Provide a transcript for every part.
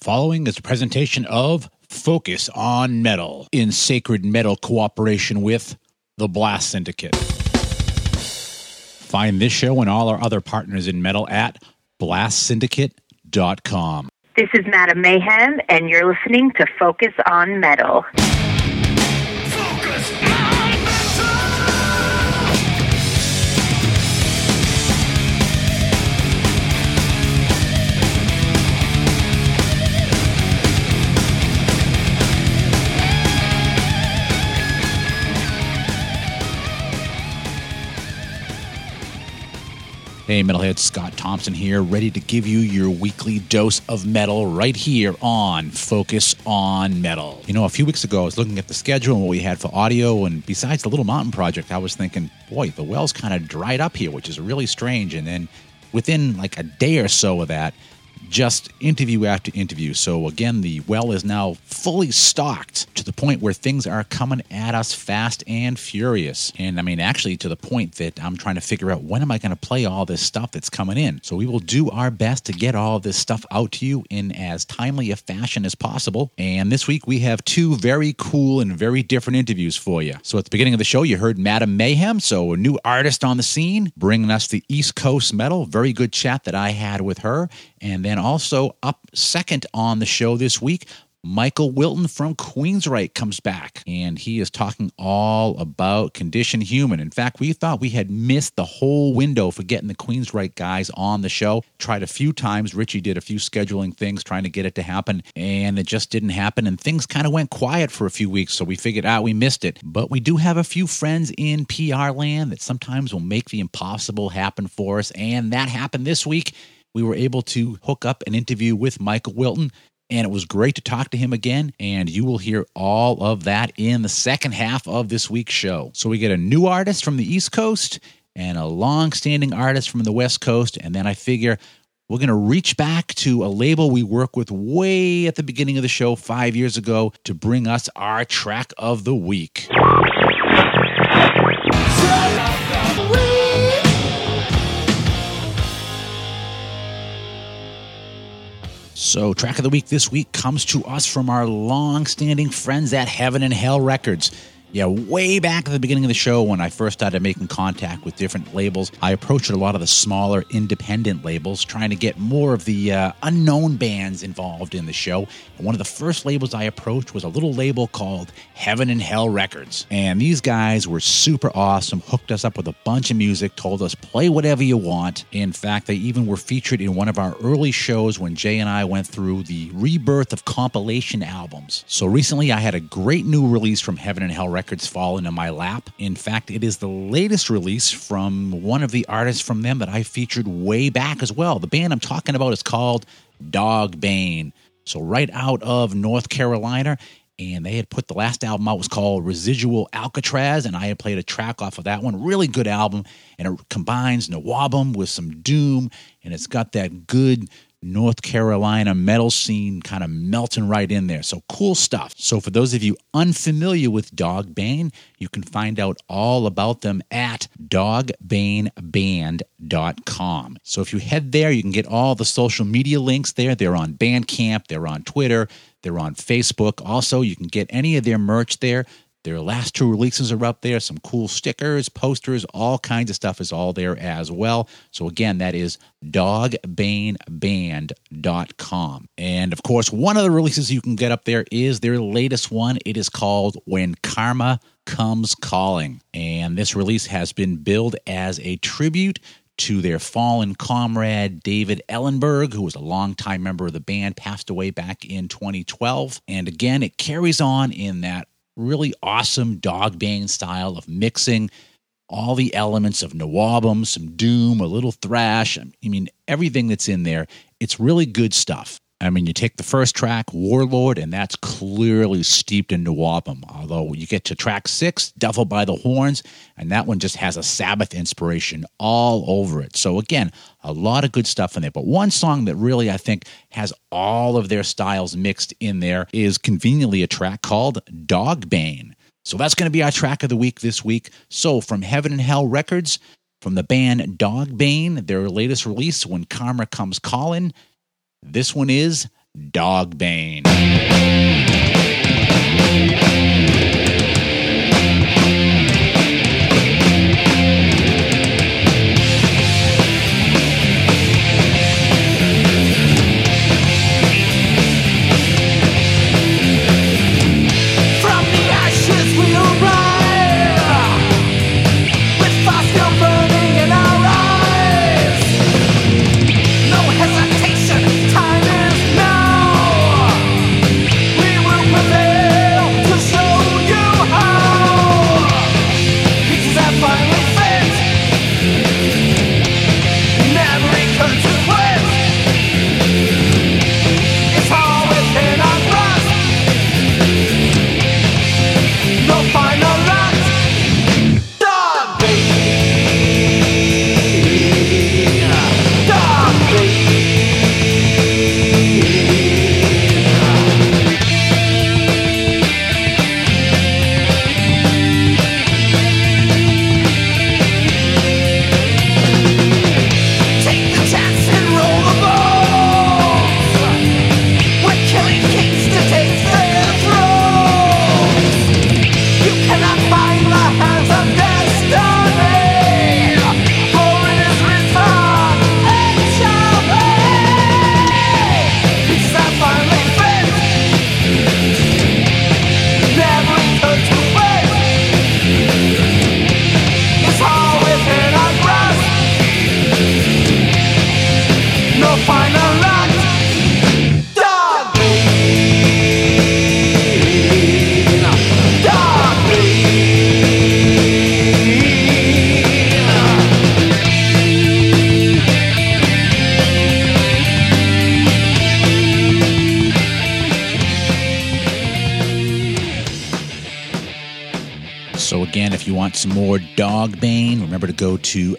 following is a presentation of Focus on Metal in sacred metal cooperation with the Blast Syndicate. Find this show and all our other partners in metal at blastsyndicate.com. This is Madam Mayhem, and you're listening to Focus on Metal. Focus on Metal! Hey Metalheads, Scott Thompson here, ready to give you your weekly dose of metal right here on Focus on Metal. You know, a few weeks ago I was looking at the schedule and what we had for audio, and besides the Little Mountain Project, I was thinking, boy, the well's kind of dried up here, which is really strange. And then within like a day or so of that, just interview after interview. So again, the well is now fully stocked to the point where things are coming at us fast and furious. And I mean, actually to the point that I'm trying to figure out, when am I going to play all this stuff that's coming in? So we will do our best to get all this stuff out to you in as timely a fashion as possible. And this week we have two very cool and very different interviews for you. So at the beginning of the show, you heard Madam Mayhem, so a new artist on the scene, bringing us the East Coast metal. Very good chat that I had with her. And then also up second on the show this week, Michael Wilton from Queensryche comes back, and he is talking all about Condition Human. In fact, we thought we had missed the whole window for getting the Queensryche guys on the show. Tried a few times. Richie did a few scheduling things trying to get it to happen, and it just didn't happen, and things kind of went quiet for a few weeks, so we figured out we missed it. But we do have a few friends in PR land that sometimes will make the impossible happen for us, and that happened this week. We were able to hook up an interview with Michael Wilton, and it was great to talk to him again, and you will hear all of that in the second half of this week's show. So we get a new artist from the East Coast and a long-standing artist from the West Coast, and then I figure we're going to reach back to a label we worked with way at the beginning of the show 5 years ago to bring us our track of the week. So, track of the week this week comes to us from our long-standing friends at Heaven and Hell Records. Yeah, way back at the beginning of the show when I first started making contact with different labels, I approached a lot of the smaller independent labels trying to get more of the unknown bands involved in the show. And one of the first labels I approached was a little label called Heaven and Hell Records. And these guys were super awesome, hooked us up with a bunch of music, told us play whatever you want. In fact, they even were featured in one of our early shows when Jay and I went through the rebirth of compilation albums. So recently I had a great new release from Heaven and Hell Records fall into my lap. In fact, it is the latest release from one of the artists from them that I featured way back as well. The band I'm talking about is called Dogbane. So right out of North Carolina, and they had put the last album out was called Residual Alcatraz, and I had played a track off of that one. Really good album, and it combines Nawabum with some doom, and it's got that good North Carolina metal scene kind of melting right in there. So cool stuff. So for those of you unfamiliar with Dogbane, you can find out all about them at dogbaneband.com. So if you head there, you can get all the social media links there. They're on Bandcamp, they're on Twitter, they're on Facebook. Also, you can get any of their merch there. Their last two releases are up there. Some cool stickers, posters, all kinds of stuff is all there as well. So again, that is dogbaneband.com. And of course, one of the releases you can get up there is their latest one. It is called When Karma Comes Calling. And this release has been billed as a tribute to their fallen comrade, David Ellenberg, who was a longtime member of the band, passed away back in 2012. And again, it carries on in that really awesome Dogbane style of mixing all the elements of Nawabum, some doom, a little thrash. I mean, everything that's in there. It's really good stuff. I mean, you take the first track, Warlord, and that's clearly steeped in Nawabum. Although you get to track 6, Devil by the Horns, and that one just has a Sabbath inspiration all over it. So again, a lot of good stuff in there. But one song that really, I think, has all of their styles mixed in there is conveniently a track called Dogbane. So that's going to be our track of the week this week. So from Heaven and Hell Records, from the band Dogbane, their latest release, When Karma Comes Calling, this one is Dogbane. So again, if you want some more Dogbane, remember to go to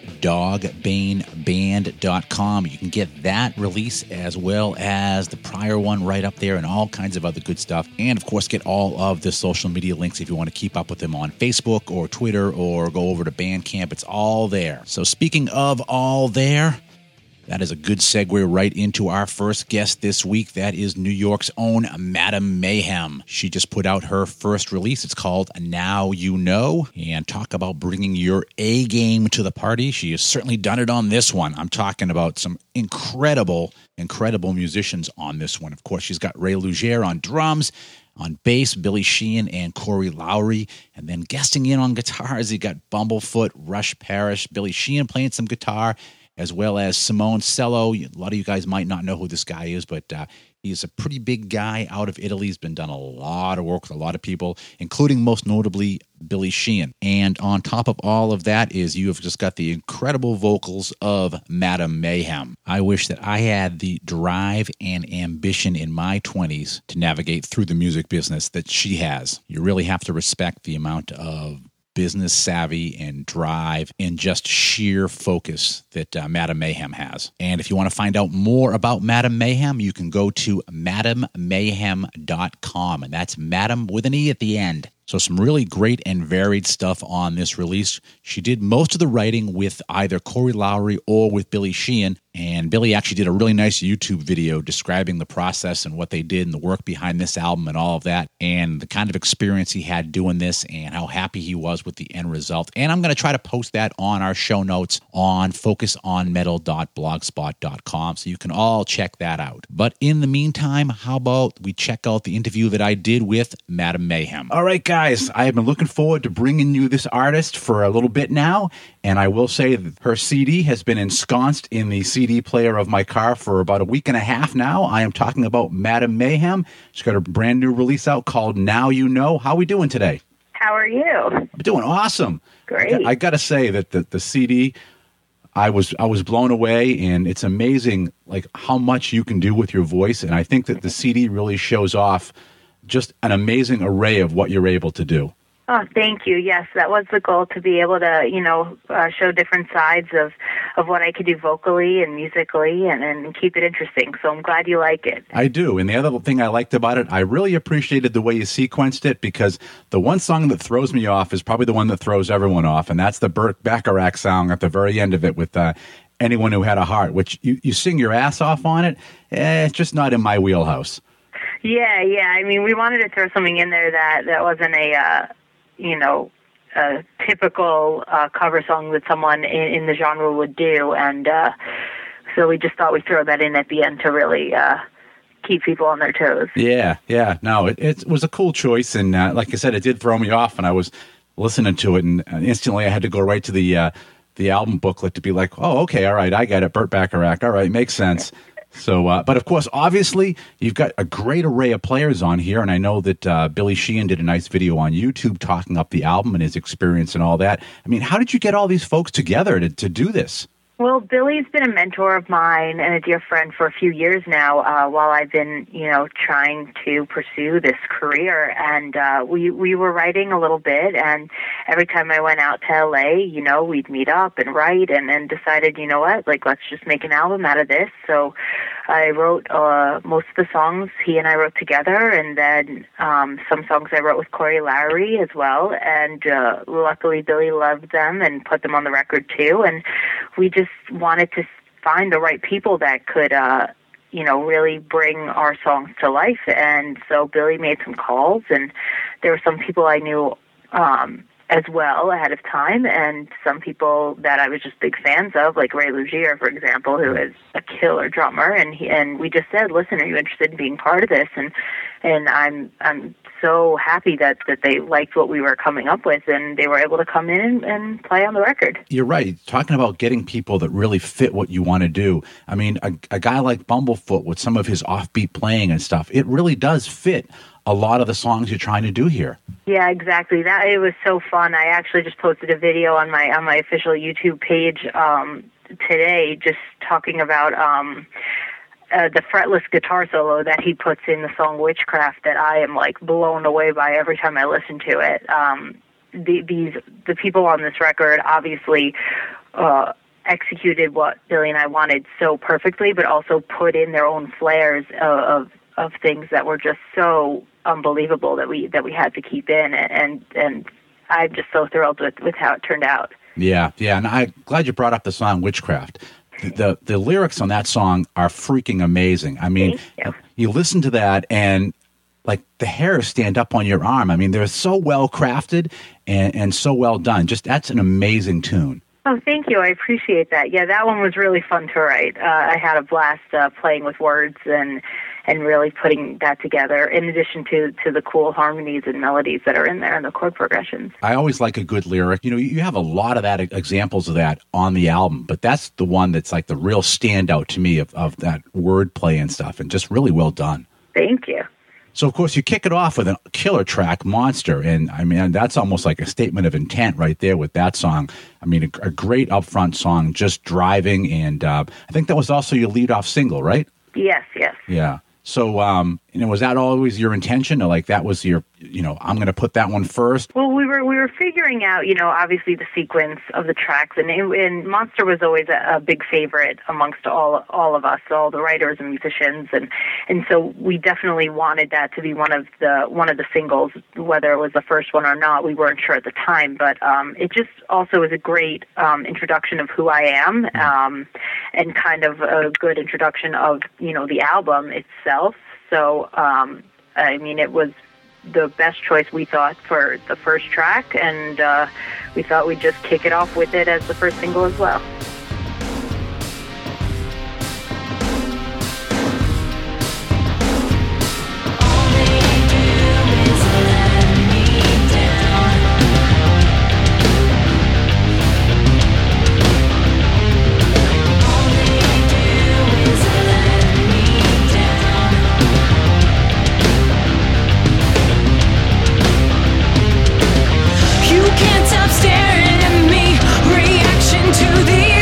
dogbaneband.com. You can get that release as well as the prior one right up there and all kinds of other good stuff. And of course, get all of the social media links if you want to keep up with them on Facebook or Twitter or go over to Bandcamp. It's all there. So speaking of all there, that is a good segue right into our first guest this week. That is New York's own Madam Mayhem. She just put out her first release. It's called Now You Know. And talk about bringing your A game to the party. She has certainly done it on this one. I'm talking about some incredible musicians on this one. Of course, she's got Ray Luzier on drums. On bass, Billy Sheehan and Corey Lowry. And then guesting in on guitars, you got Bumblefoot, Rush Parrish, Billy Sheehan playing some guitar, as well as Simone Cello. A lot of you guys might not know who this guy is, but he's a pretty big guy out of Italy. He's been done a lot of work with a lot of people, including most notably Billy Sheehan. And on top of all of that is you have just got the incredible vocals of Madam Mayhem. I wish that I had the drive and ambition in my 20s to navigate through the music business that she has. You really have to respect the amount of business savvy and drive and just sheer focus that Madam Mayhem has. And if you want to find out more about Madam Mayhem, you can go to madammayhem.com, and that's Madam with an E at the end. So some really great and varied stuff on this release. She did most of the writing with either Corey Lowry or with Billy Sheehan, and Billy actually did a really nice YouTube video describing the process and what they did and the work behind this album and all of that, and the kind of experience he had doing this and how happy he was with the end result. And I'm going to try to post that on our show notes on focusonmetal.blogspot.com, so you can all check that out. But in the meantime, how about we check out the interview that I did with Madam Mayhem. All right, guys, I have been looking forward to bringing you this artist for a little bit now, and I will say that her CD has been ensconced in the CD player of my car for about a week and a half now. I am talking about Madam Mayhem. She's got a brand new release out called Now You Know. How are we doing today? How are you? I'm doing awesome. Great. I got to say that the CD, I was blown away, and it's amazing like how much you can do with your voice, and I think that the CD really shows off just an amazing array of what you're able to do. Oh, thank you. Yes, that was the goal, to be able to, show different sides of what I could do vocally and musically and keep it interesting. So I'm glad you like it. I do. And the other thing I liked about it, I really appreciated the way you sequenced it, because the one song that throws me off is probably the one that throws everyone off, and that's the Burt Bacharach song at the very end of it with Anyone Who Had a Heart, which you sing your ass off on it. It's just not in my wheelhouse. Yeah. I mean, we wanted to throw something in there that wasn't a typical cover song that someone in the genre would do, and so we just thought we'd throw that in at the end to really keep people on their toes. Yeah. No, it was a cool choice, and like I said, it did throw me off, and I was listening to it, and instantly I had to go right to the album booklet to be like, oh, okay, all right, I get it, Burt Bacharach, all right, makes sense. So, but of course, obviously, you've got a great array of players on here, and I know that Billy Sheehan did a nice video on YouTube talking up the album and his experience and all that. I mean, how did you get all these folks together to do this? Well, Billy's been a mentor of mine and a dear friend for a few years now, while I've been, trying to pursue this career. And we were writing a little bit, and every time I went out to LA, we'd meet up and write, and decided, let's just make an album out of this. So I wrote most of the songs he and I wrote together, and then some songs I wrote with Corey Lowery as well. And luckily, Billy loved them and put them on the record too. And we just wanted to find the right people that could, really bring our songs to life. And so Billy made some calls, and there were some people I knew as well ahead of time, and some people that I was just big fans of, like Ray Luzier, for example, who is a killer drummer. And we just said, listen, are you interested in being part of this? And I'm so happy that they liked what we were coming up with, and they were able to come in and play on the record. You're right. Talking about getting people that really fit what you want to do. I mean, a guy like Bumblefoot with some of his offbeat playing and stuff, it really does fit a lot of the songs you're trying to do here. Yeah, exactly. It was so fun. I actually just posted a video on my official YouTube page today, just talking about the fretless guitar solo that he puts in the song Witchcraft that I am like blown away by every time I listen to it. The people on this record obviously executed what Billy and I wanted so perfectly, but also put in their own flares of things that were just so unbelievable that we had to keep in, and I'm just so thrilled with how it turned out. Yeah, and I'm glad you brought up the song Witchcraft. The lyrics on that song are freaking amazing. I mean, you listen to that and like the hairs stand up on your arm. I mean, they're so well crafted and so well done. Just that's an amazing tune. Oh, thank you. I appreciate that. Yeah, that one was really fun to write. I had a blast playing with words and really putting that together, in addition to the cool harmonies and melodies that are in there and the chord progressions. I always like a good lyric. You have a lot of that examples of that on the album, but that's the one that's like the real standout to me of that wordplay and stuff, and just really well done. Thank you. So, of course, you kick it off with a killer track, Monster, and, I mean, that's almost like a statement of intent right there with that song. I mean, a great upfront song, just driving, and I think that was also your lead-off single, right? Yes. Yeah. So, was that always your intention, or like that was your, I'm going to put that one first? Well, we were figuring out, obviously the sequence of the tracks, and Monster was always a big favorite amongst all of us, all the writers and musicians, and so we definitely wanted that to be one of the singles, whether it was the first one or not. We weren't sure at the time, but it just also is a great introduction of who I am, and kind of a good introduction of the album itself. So, I mean, it was the best choice we thought for the first track, and we thought we'd just kick it off with it as the first single as well. Stop staring at me, reaction to the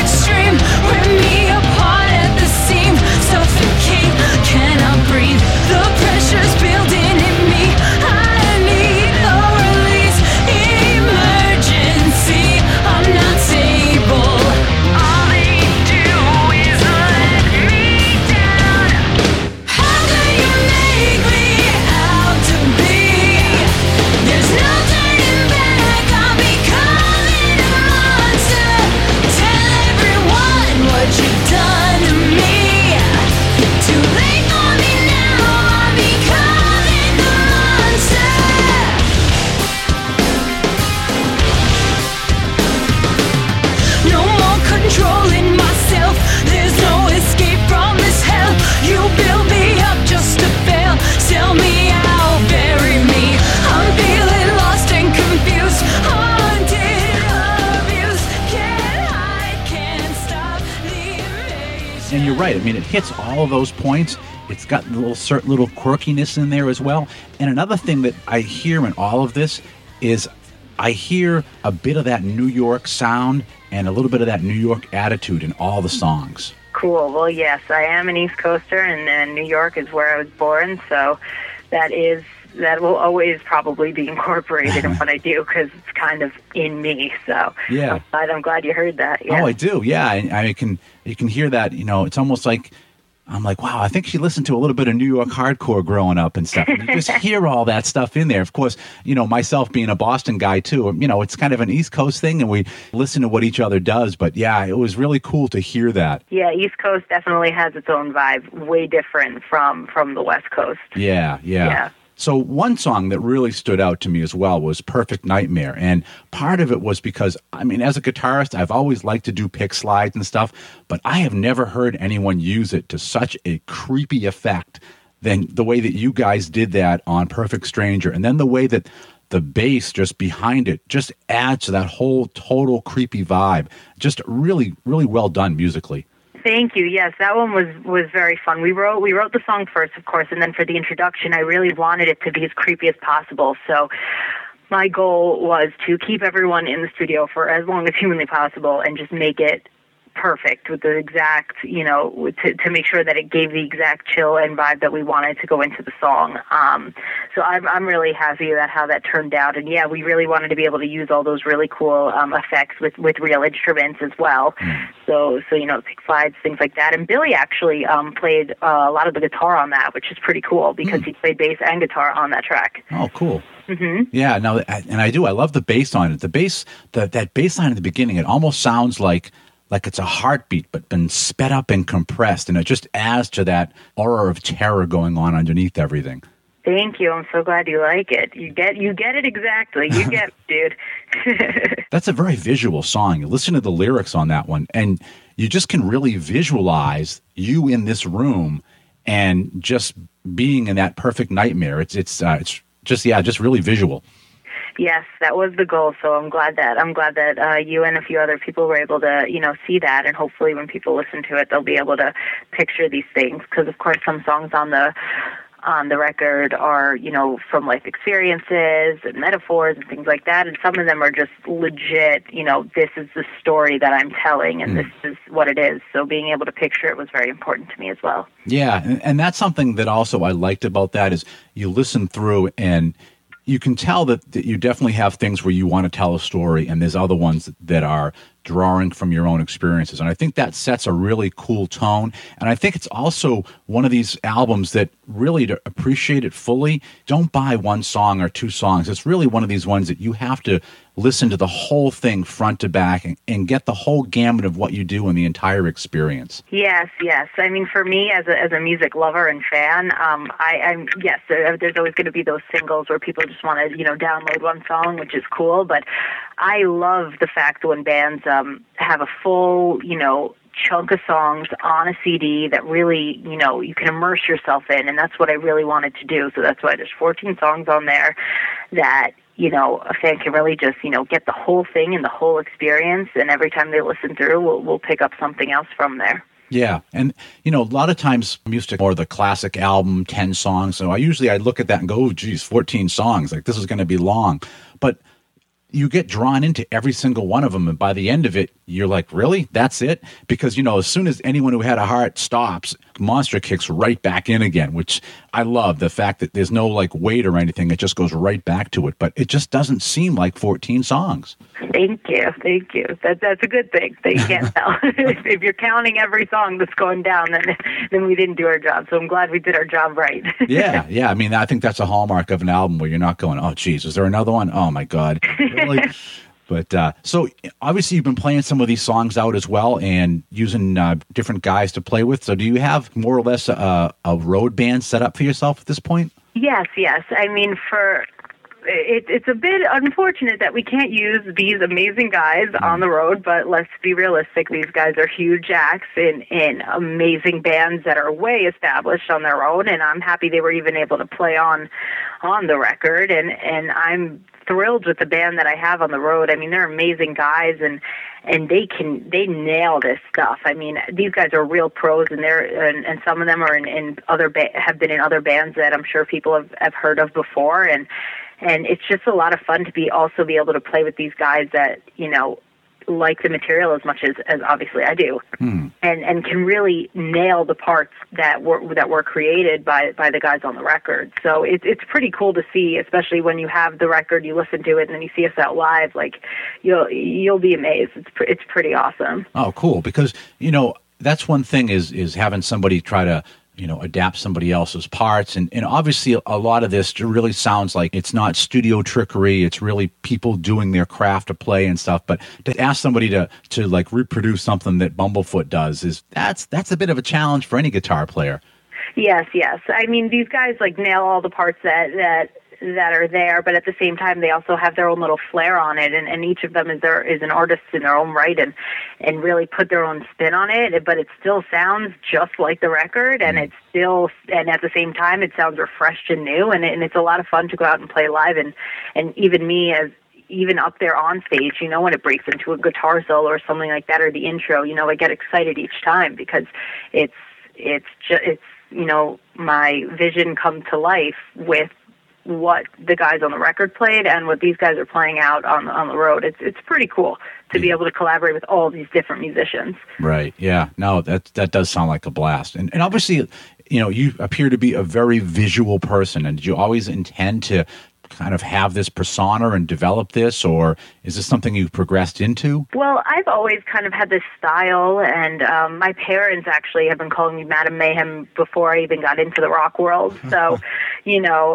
right. I mean, it hits all of those points. It's got certain little quirkiness in there as well. And another thing that I hear in all of this is I hear a bit of that New York sound and a little bit of that New York attitude in all the songs. Cool. Well, yes, I am an East Coaster, and New York is where I was born, so that will always probably be incorporated in what I do because it's kind of in me. So yeah, I'm glad you heard that. Yeah. Oh, I do. Yeah, you can hear that. You know, it's almost like I'm like, wow, I think she listened to a little bit of New York hardcore growing up and stuff. And you just hear all that stuff in there. Of course, you know, myself being a Boston guy too, you know, it's kind of an East Coast thing and we listen to what each other does. But yeah, it was really cool to hear that. Yeah, East Coast definitely has its own vibe, way different from the West Coast. Yeah. So one song that really stood out to me as well was Perfect Nightmare. And part of it was because, I mean, as a guitarist, I've always liked to do pick slides and stuff, but I have never heard anyone use it to such a creepy effect than the way that you guys did that on Perfect Stranger. And then the way that the bass just behind it just adds to that whole total creepy vibe. Just really, really well done musically. Thank you. Yes, that one was very fun. We wrote the song first, of course, and then for the introduction, I really wanted it to be as creepy as possible. So my goal was to keep everyone in the studio for as long as humanly possible and just make it perfect with the exact, you know, to make sure that it gave the exact chill and vibe that we wanted to go into the song. So I'm really happy about how that turned out. And yeah, we really wanted to be able to use all those really cool effects with real instruments as well. So you know, pick slides, things like that. And Billy actually played a lot of the guitar on that, which is pretty cool because he played bass and guitar on that track. Oh, cool. Mm-hmm. Yeah, no, and I do. I love the bass on it. The bass, that bass line at the beginning, it almost sounds like it's a heartbeat, but been sped up and compressed, and it just adds to that aura of terror going on underneath everything. Thank you. I'm so glad you like it. You get it exactly. You get it, dude. That's a very visual song. You listen to the lyrics on that one, and you just can really visualize you in this room and just being in that perfect nightmare. It's just really visual. Yes, that was the goal. So I'm glad that you and a few other people were able to, you know, see that, and hopefully when people listen to it, they'll be able to picture these things. Because of course, some songs on the record are, you know, from life experiences and metaphors and things like that, and some of them are just legit. You know, this is the story that I'm telling, and this is what it is. So being able to picture it was very important to me as well. Yeah, and that's something that also I liked about that is you listen through and you can tell that you definitely have things where you want to tell a story, and there's other ones that are drawing from your own experiences. And I think that sets a really cool tone. And I think it's also one of these albums that really, to appreciate it fully, don't buy one song or two songs. It's really one of these ones that you have to listen to the whole thing front to back and get the whole gamut of what you do in the entire experience. Yes. I mean, for me, as a music lover and fan, there's always going to be those singles where people just want to, you know, download one song, which is cool. But I love the fact when bands have a full, you know, chunk of songs on a CD that really, you know, you can immerse yourself in, and that's what I really wanted to do. So that's why there's 14 songs on there that, you know, a fan can really just, you know, get the whole thing and the whole experience, and every time they listen through, we'll pick up something else from there. Yeah, and, you know, a lot of times I'm used to more the classic album, 10 songs, so I look at that and go, oh, geez, 14 songs, like this is going to be long. But you get drawn into every single one of them, and by the end of it, you're like, really? That's it? Because, you know, as soon as anyone who had a heart stops, Monster kicks right back in again, which I love, the fact that there's no, like, wait or anything. It just goes right back to it, but it just doesn't seem like 14 songs. Thank you. That's a good thing that you can't tell. If you're counting every song that's going down, then we didn't do our job. So I'm glad we did our job right. Yeah. I mean, I think that's a hallmark of an album where you're not going, oh, geez, is there another one? Oh, my God. Really? But so obviously you've been playing some of these songs out as well and using different guys to play with. So do you have more or less a road band set up for yourself at this point? Yes. I mean, it's a bit unfortunate that we can't use these amazing guys on the road, but let's be realistic. These guys are huge acts in amazing bands that are way established on their own, and I'm happy they were even able to play on the record, and I'm thrilled with the band that I have on the road. I mean, they're amazing guys, and they nail this stuff. I mean, these guys are real pros, and some of them are in other have been in other bands that I'm sure people have heard of before, and it's just a lot of fun to be able to play with these guys that, you know, like the material as much as obviously I do, and can really nail the parts that were created by the guys on the record. So it's pretty cool to see, especially when you have the record, you listen to it, and then you see us out live. Like, you'll be amazed. It's pretty awesome. Oh, cool! Because, you know, that's one thing is having somebody try to, you know, adapt somebody else's parts. And obviously a lot of this really sounds like it's not studio trickery. It's really people doing their craft to play and stuff. But to ask somebody to like reproduce something that Bumblefoot does that's a bit of a challenge for any guitar player. Yes. I mean, these guys like nail all the parts that are there, but at the same time, they also have their own little flair on it, and each of them is an artist in their own right, and really put their own spin on it. But it still sounds just like the record, and at the same time, it sounds refreshed and new, and it's a lot of fun to go out and play live, and even me even up there on stage, you know, when it breaks into a guitar solo or something like that, or the intro, you know, I get excited each time because it's you know, my vision come to life with what the guys on the record played and what these guys are playing out on the road. It's pretty cool to be able to collaborate with all these different musicians. Right. Yeah. No, that does sound like a blast. And obviously, you know, you appear to be a very visual person. And did you always intend to kind of have this persona and develop this, or is this something you progressed into? Well, I've always kind of had this style, and my parents actually have been calling me Madame Mayhem before I even got into the rock world. So, you know,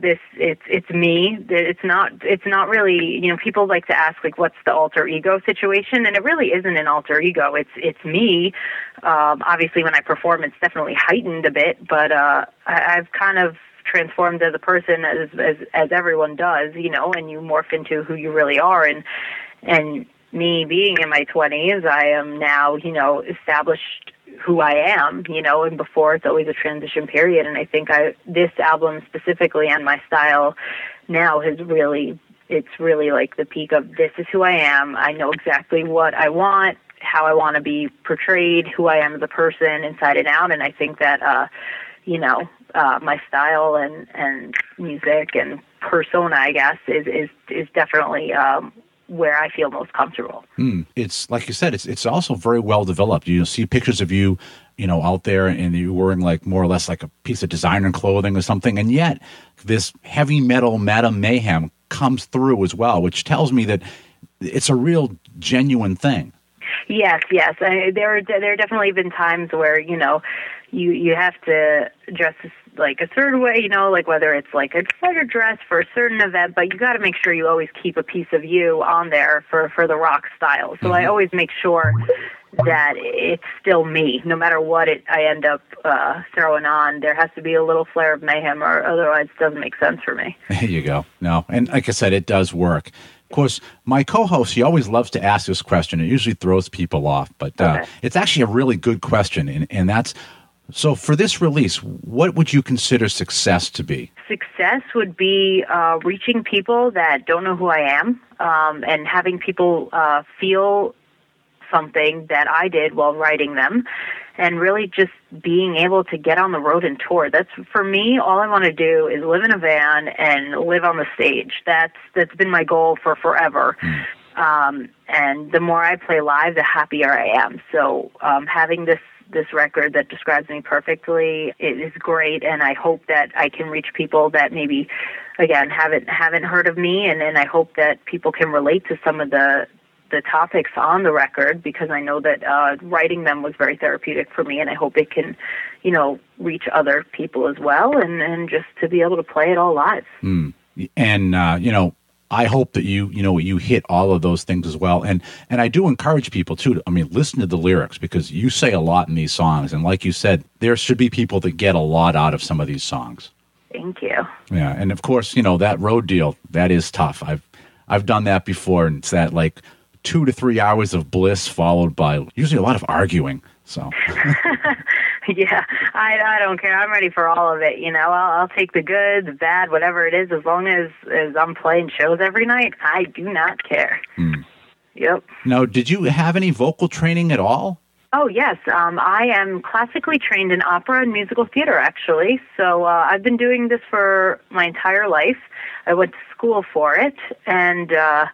it's me. It's not really, you know, people like to ask, like, what's the alter ego situation? And it really isn't an alter ego. It's me. Obviously, when I perform, it's definitely heightened a bit, but I've kind of transformed as a person as everyone does, you know, and you morph into who you really are. And me being in my 20s, I am now, you know, established who I am, you know, and before it's always a transition period. And I think this album specifically and my style now it's really like the peak of this is who I am. I know exactly what I want, how I want to be portrayed, who I am as a person inside and out. And I think that, you know, my style and music and persona, I guess, is definitely where I feel most comfortable. It's like you said, it's also very well developed. You see pictures of you, you know, out there, and you're wearing like more or less like a piece of designer clothing or something, and yet this heavy metal Madame Mayhem comes through as well, which tells me that it's a real genuine thing. Yes. There definitely been times where, you know, you have to dress like a certain way, you know, like whether it's like a dress for a certain event, but you got to make sure you always keep a piece of you on there for the rock style. So I always make sure that it's still me, no matter what I end up throwing on. There has to be a little flair of mayhem, or otherwise it doesn't make sense for me. There you go. No, and like I said, it does work. Of course, my co-host, he always loves to ask this question. It usually throws people off, but it's actually a really good question, and that's, so for this release, what would you consider success to be? Success would be reaching people that don't know who I am, and having people feel something that I did while writing them, and really just being able to get on the road and tour. That's, for me, all I want to do is live in a van and live on the stage. That's been my goal for forever. And the more I play live, the happier I am. So having this record that describes me perfectly, it is great, and I hope that I can reach people that maybe, again, haven't heard of me, and I hope that people can relate to some of the topics on the record, because I know that writing them was very therapeutic for me, and I hope it can, you know, reach other people as well, and just to be able to play it all live. And, you know, I hope that you hit all of those things as well. And I do encourage people too, listen to the lyrics, because you say a lot in these songs. And like you said, there should be people that get a lot out of some of these songs. Thank you. Yeah. And of course, you know, that road deal, that is tough. I've done that before, and it's that like 2 to 3 hours of bliss followed by usually a lot of arguing. So. Yeah, I don't care. I'm ready for all of it. I'll take the good, the bad, whatever it is, as long as I'm playing shows every night. I do not care. Yep. Now, did you have any vocal training at all? Oh, yes. I am classically trained in opera and musical theater, actually. So I've been doing this for my entire life. I went to school for it. And,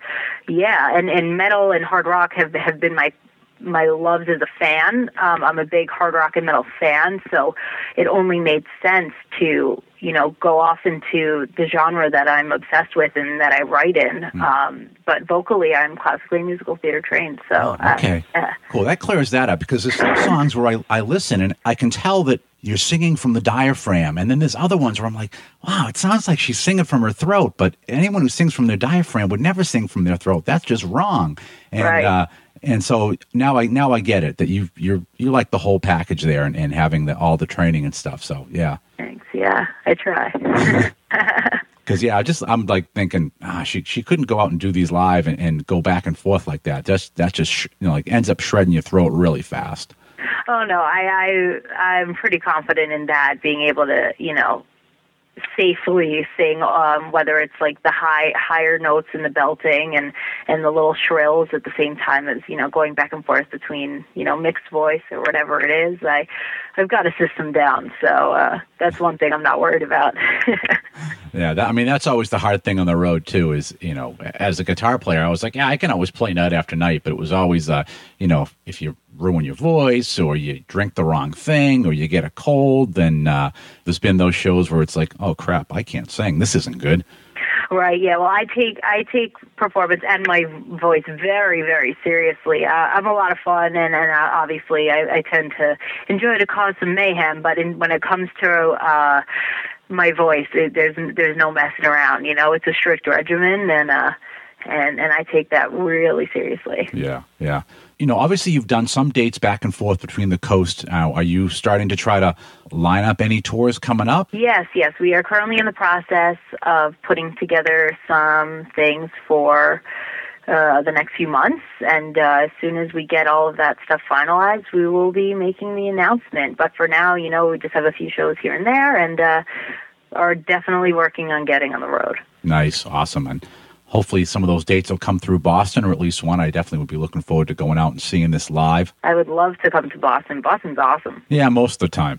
and metal and hard rock have been my loves as a fan. I'm a big hard rock and metal fan, so it only made sense to, go off into the genre that I'm obsessed with and that I write in. But vocally, I'm classically musical theater trained. So okay, cool. That clears that up, because there's some songs where I listen and I can tell that you're singing from the diaphragm, and then there's other ones where I'm like, wow, it sounds like she's singing from her throat, but anyone who sings from their diaphragm would never sing from their throat. That's just wrong. And, right. And so now I get it, that you like the whole package there, and having all the training and stuff. So yeah. Thanks. Yeah, I try. Because I'm like thinking, she couldn't go out and do these live and go back and forth like that. That just ends up shredding your throat really fast. Oh no, I'm pretty confident in that, being able to safely sing, whether it's like the higher notes in the belting and the little shrills at the same time as going back and forth between mixed voice or whatever it is. I've got a system down, so that's one thing I'm not worried about. Yeah, that's always the hard thing on the road too. Is as a guitar player, I was like, yeah, I can always play night after night, but it was always if you ruin your voice or you drink the wrong thing or you get a cold, then there's been those shows where it's like, oh crap, I can't sing. This isn't good. Right. Yeah. Well, I take performance and my voice very, very seriously. I'm a lot of fun, and obviously I tend to enjoy to cause some mayhem. But when it comes to my voice, there's no messing around. It's a strict regimen, and I take that really seriously. Yeah. Yeah. Obviously you've done some dates back and forth between the coast. Are you starting to try to line up any tours coming up? Yes. We are currently in the process of putting together some things for the next few months. And as soon as we get all of that stuff finalized, we will be making the announcement. But for now, we just have a few shows here and there, and are definitely working on getting on the road. Nice. Awesome. And hopefully some of those dates will come through Boston, or at least one. I definitely would be looking forward to going out and seeing this live. I would love to come to Boston. Boston's awesome. Yeah, most of the time.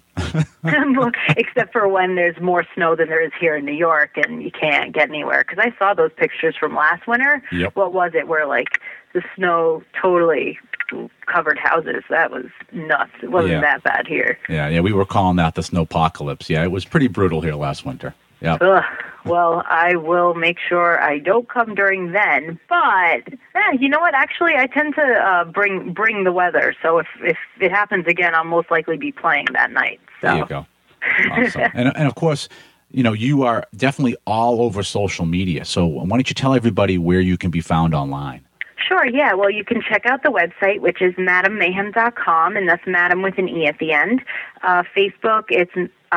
Except for when there's more snow than there is here in New York and you can't get anywhere. Because I saw those pictures from last winter. Yep. What was it? Where the snow totally covered houses. That was nuts. It wasn't that bad here. Yeah, we were calling that the snowpocalypse. Yeah, it was pretty brutal here last winter. Yeah. Well, I will make sure I don't come during then. But you know what? Actually, I tend to bring the weather. So if it happens again, I'll most likely be playing that night. So. There you go. Awesome. and of course, you are definitely all over social media. So why don't you tell everybody where you can be found online? Sure, yeah. Well, you can check out the website, which is madammayhem.com, and that's Madam with an E at the end. Facebook, it's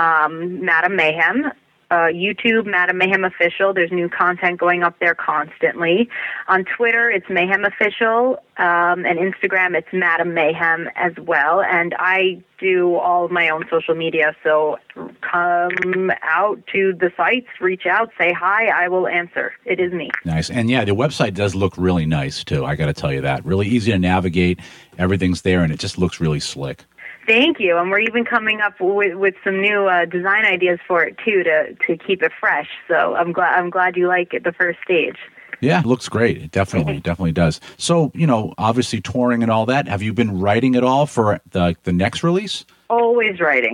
Madam Mayhem. YouTube, Madam Mayhem Official. There's new content going up there constantly. On Twitter, it's Mayhem Official, and Instagram, it's Madam Mayhem as well. And I do all of my own social media, so come out to the sites, reach out, say hi, I will answer. It is me. Nice. And yeah, the website does look really nice, too. I got to tell you that. Really easy to navigate. Everything's there, and it just looks really slick. Thank you, and we're even coming up with some new design ideas for it too to keep it fresh. So I'm glad you like it, the first stage. Yeah, it looks great. It definitely does. So obviously touring and all that. Have you been writing at all for the next release? Always writing.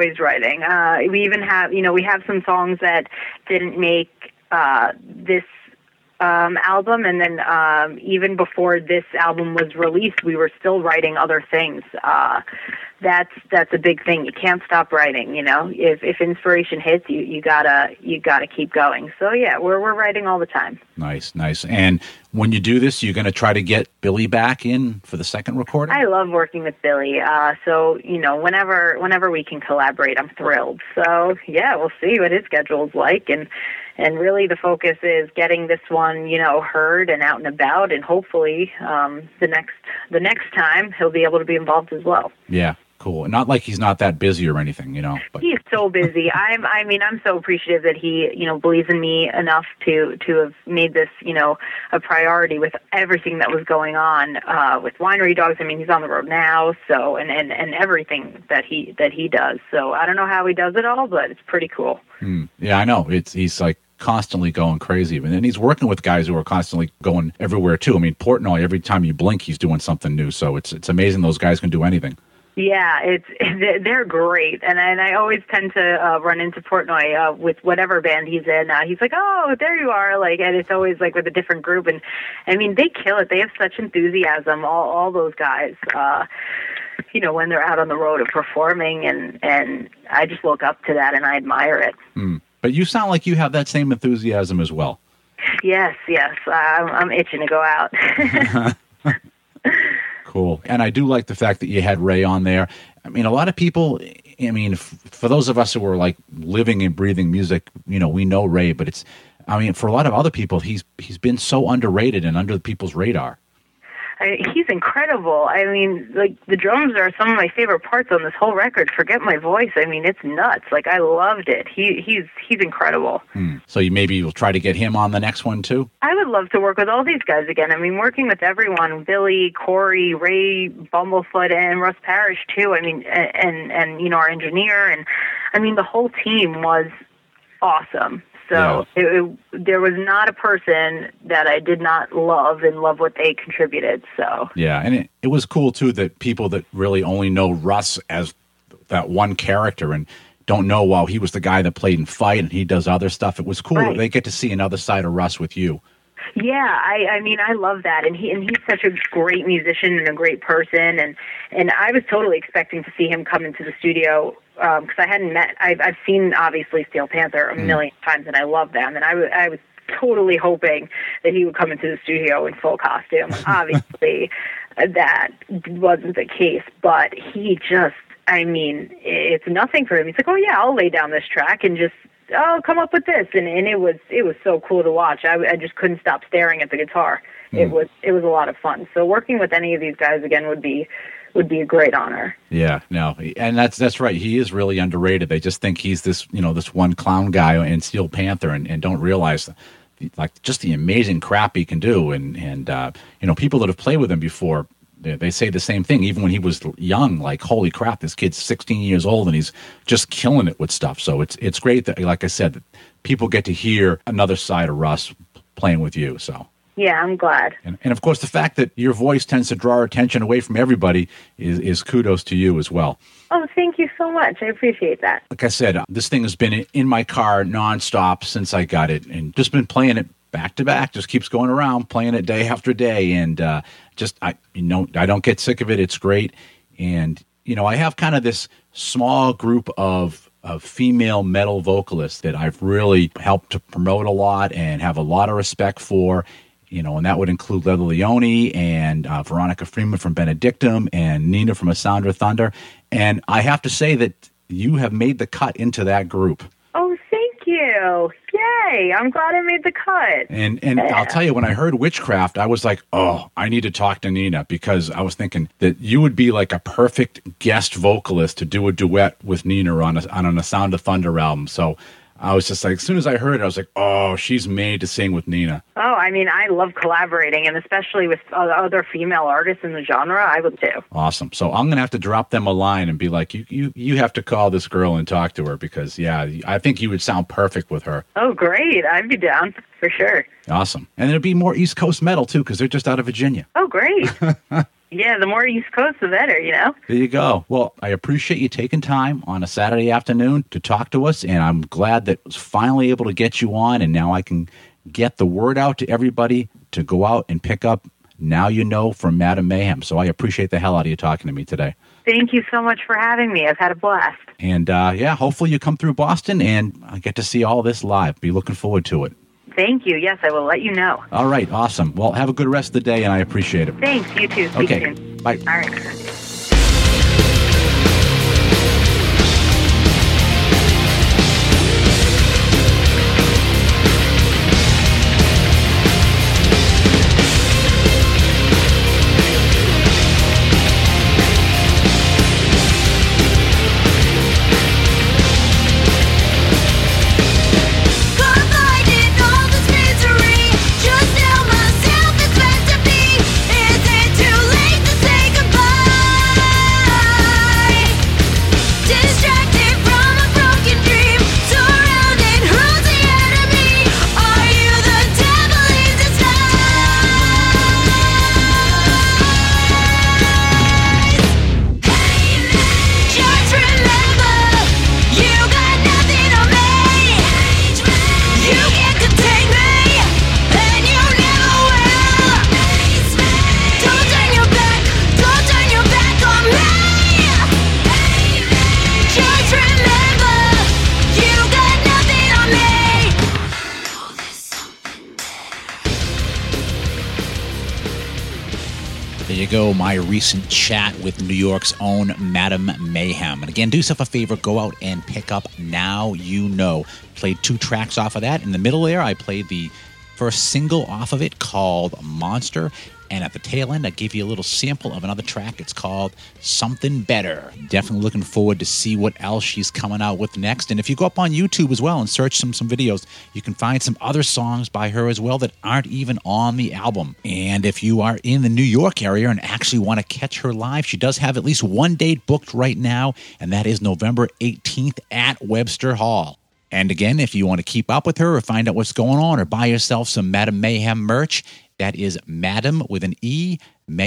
We even have we have some songs that didn't make this album, and then even before this album was released, we were still writing other things. That's a big thing. You can't stop writing. If inspiration hits, you gotta keep going. So yeah, we're writing all the time. Nice. And when you do this, you're going to try to get Billy back in for the second recording? I love working with Billy. So, whenever we can collaborate, I'm thrilled. So, yeah, we'll see what his schedule is like. And really the focus is getting this one, heard and out and about. And hopefully the next time he'll be able to be involved as well. Yeah. Cool. Not like he's not that busy or anything, But. He's so busy. I'm so appreciative that he, believes in me enough to have made this, a priority with everything that was going on with Winery Dogs. I mean, he's on the road now, so and everything that he does. So I don't know how he does it all, but it's pretty cool. Yeah, I know. He's like constantly going crazy, and then he's working with guys who are constantly going everywhere too. I mean, Portnoy, every time you blink, he's doing something new. So it's amazing those guys can do anything. Yeah, they're great, and I always tend to run into Portnoy with whatever band he's in. He's like, "Oh, there you are!" And it's always like with a different group, and I mean they kill it. They have such enthusiasm, all those guys. When they're out on the road and performing, and I just look up to that and I admire it. But you sound like you have that same enthusiasm as well. Yes, I'm itching to go out. Cool. And I do like the fact that you had Ray on there. I mean, a lot of people, for those of us who are like living and breathing music, we know Ray, but for a lot of other people, he's been so underrated and under people's radar. He's incredible. I mean, like, the drums are some of my favorite parts on this whole record. Forget my voice. I mean, it's nuts. Like, I loved it. He's incredible. So maybe you'll try to get him on the next one, too? I would love to work with all these guys again. I mean, working with everyone, Billy, Corey, Ray, Bumblefoot, and Russ Parrish, too. I mean, and our engineer. And, I mean, the whole team was awesome. So there was not a person that I did not love and love what they contributed. So yeah, and it was cool too that people that really only know Russ as that one character and don't know, well, he was the guy that played in Fight and he does other stuff. It was cool that they get to see another side of Russ with you. Yeah, I mean, I love that, and he's such a great musician and a great person, and I was totally expecting to see him come into the studio because I hadn't met. I've seen obviously Steel Panther a million times, and I love them, and I was totally hoping that he would come into the studio in full costume. Obviously, that wasn't the case, but he just, I mean, it's nothing for him. He's like, oh yeah, I'll lay down this track and just. Oh, come up with this, and it was so cool to watch. I just couldn't stop staring at the guitar. It was a lot of fun. So working with any of these guys again would be a great honor. Yeah, no, and that's right. He is really underrated. They just think he's this this one clown guy in Steel Panther, and don't realize like just the amazing crap he can do. And people that have played with him before. They say the same thing, even when he was young, like, holy crap, this kid's 16 years old and he's just killing it with stuff. So it's great that, like I said, that people get to hear another side of Russ playing with you. So yeah, I'm glad. And of course, the fact that your voice tends to draw attention away from everybody is kudos to you as well. Oh, thank you so much. I appreciate that. Like I said, this thing has been in my car nonstop since I got it and just been playing it back to back, just keeps going around, playing it day after day, and I don't get sick of it. It's great, and I have kind of this small group of female metal vocalists that I've really helped to promote a lot and have a lot of respect for, and that would include Leather Leone and Veronica Freeman from Benedictum and Nina from A Sound of Thunder, and I have to say that you have made the cut into that group. Oh, thank you. Yay. I'm glad I made the cut. And I'll tell you, when I heard Witchcraft, I was like, oh, I need to talk to Nina, because I was thinking that you would be like a perfect guest vocalist to do a duet with Nina on a Sound of Thunder album. So I was just like, as soon as I heard it, I was like, oh, she's made to sing with Nina. Oh, I mean, I love collaborating, and especially with other female artists in the genre, I would too. Awesome. So I'm going to have to drop them a line and be like, you have to call this girl and talk to her, because, yeah, I think you would sound perfect with her. Oh, great. I'd be down for sure. Awesome. And it'll be more East Coast metal, too, because they're just out of Virginia. Oh, great. Yeah, the more East Coast, the better, There you go. Well, I appreciate you taking time on a Saturday afternoon to talk to us, and I'm glad that I was finally able to get you on, and now I can get the word out to everybody to go out and pick up Now You Know from Madam Mayhem. So I appreciate the hell out of you talking to me today. Thank you so much for having me. I've had a blast. And, hopefully you come through Boston, and I get to see all this live. Be looking forward to it. Thank you. Yes, I will let you know. All right, awesome. Well, have a good rest of the day, and I appreciate it. Thanks. You too. Speak Okay, soon. bye. All right. There you go, my recent chat with New York's own Madam Mayhem. And again, do yourself a favor, go out and pick up Now You Know. Played 2 tracks off of that. In the middle there, I played the first single off of it called Monster. And at the tail end, I gave you a little sample of another track. It's called Something Better. Definitely looking forward to see what else she's coming out with next. And if you go up on YouTube as well and search some videos, you can find some other songs by her as well that aren't even on the album. And if you are in the New York area and actually want to catch her live, she does have at least one date booked right now, and that is November 18th at Webster Hall. And again, if you want to keep up with her or find out what's going on or buy yourself some Madam Mayhem merch, that is Madam with an E,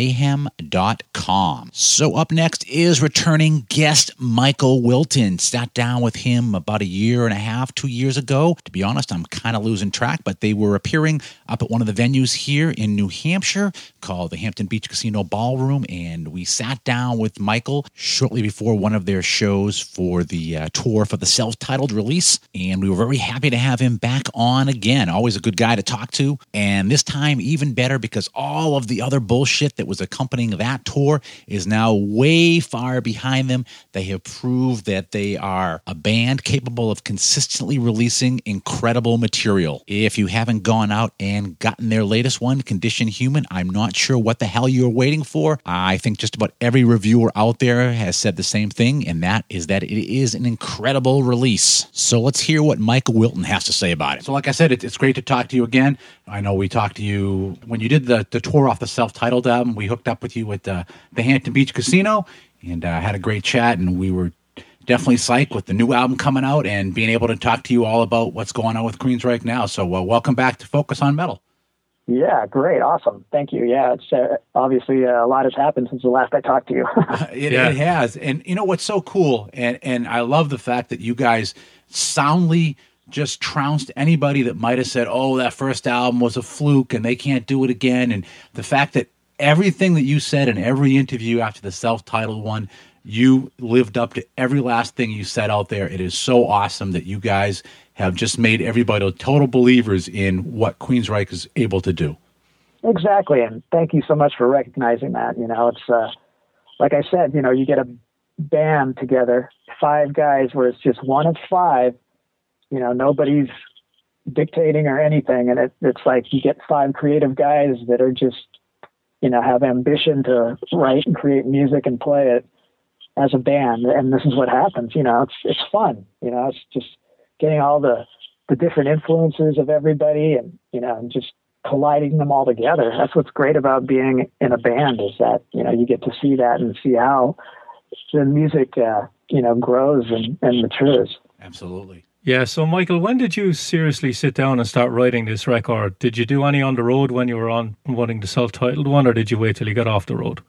mayhem.com. So up next is returning guest Michael Wilton. Sat down with him about 1.5 years, 2 years ago. To be honest, I'm kind of losing track, but they were appearing up at one of the venues here in New Hampshire called the Hampton Beach Casino Ballroom, and we sat down with Michael shortly before one of their shows for the tour for the self-titled release, and we were very happy to have him back on again. Always a good guy to talk to, and this time even better because all of the other bullshit that was accompanying that tour is now way far behind them. They have proved that they are a band capable of consistently releasing incredible material. If you haven't gone out and gotten their latest one, Condition Human, I'm not sure what the hell you're waiting for. I think just about every reviewer out there has said the same thing, and that is that it is an incredible release. So let's hear what Michael Wilton has to say about it. So like I said, it's great to talk to you again. I know we talked to you when you did the tour off the self-titled album. We hooked up with you at the Hampton Beach Casino and had a great chat, and we were definitely psyched with the new album coming out and being able to talk to you all about what's going on with Queensryche now. So welcome back to Focus on Metal. Yeah, great. Awesome. Thank you. Yeah, it's obviously a lot has happened since the last I talked to you. It has. And you know what's so cool, and I love the fact that you guys soundly just trounced anybody that might have said, oh, that first album was a fluke and they can't do it again. And the fact that everything that you said in every interview after the self-titled one, you lived up to every last thing you said out there. It is so awesome that you guys have just made everybody total believers in what Queensryche is able to do. Exactly, and thank you so much for recognizing that. You know, it's like I said, you know, you get a band together, 5 guys, where it's just one of 5. You know, nobody's dictating or anything, and it's like you get 5 creative guys that are just, you know, have ambition to write and create music and play it as a band, and this is what happens. You know, it's fun. You know, it's just getting all the different influences of everybody, and you know, and just colliding them all together. That's what's great about being in a band, is that, you know, you get to see that and see how the music, you know, grows and matures. Absolutely. Yeah, so Michael, when did you seriously sit down and start writing this record? Did you do any on the road when you were on wanting the self-titled one, or did you wait till you got off the road?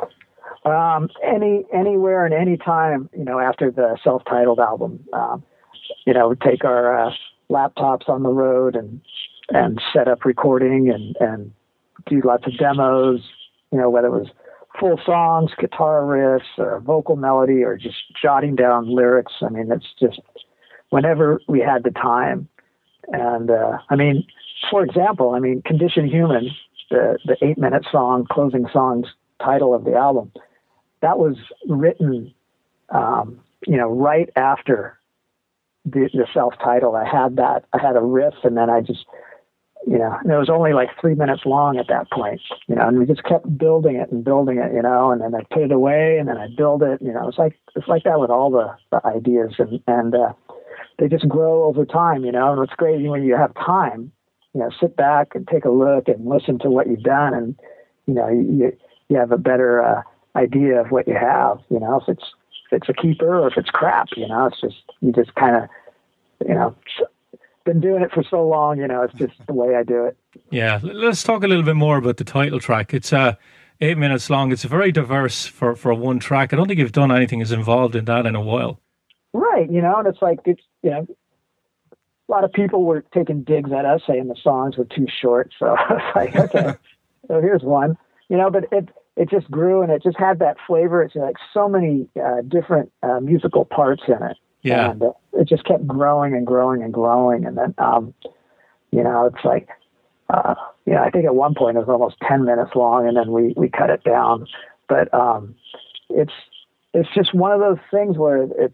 Anywhere and any time, you know, after the self-titled album, you know, take our laptops on the road and set up recording and do lots of demos, you know, whether it was full songs, guitar riffs, or vocal melody, or just jotting down lyrics. I mean, it's just whenever we had the time. And I mean, for example, I mean, Condition Human, the 8-minute song, closing song's title of the album, that was written, right after the self-titled. I had a riff, and then I just, and it was only like 3 minutes long at that point, and we just kept building it, and then I put it away, and then I build it, it's like that with all the ideas, and they just grow over time, and what's great when you have time, sit back and take a look and listen to what you've done, and, you have a better idea of what you have, if it's a keeper or if it's crap, it's just, you just kind of, been doing it for so long, it's just the way I do it. Yeah, let's talk a little bit more about the title track. It's 8 minutes long. It's very diverse for one track. I don't think you've done anything as involved in that in a while. Right, and it's like, a lot of people were taking digs at us saying the songs were too short, so it's like, okay, so here's one, but it just grew, and it just had that flavor. It's like so many different musical parts in it. Yeah. And it just kept growing and growing and growing. And then, it's like, I think at one point it was almost 10 minutes long, and then we cut it down. But it's just one of those things where it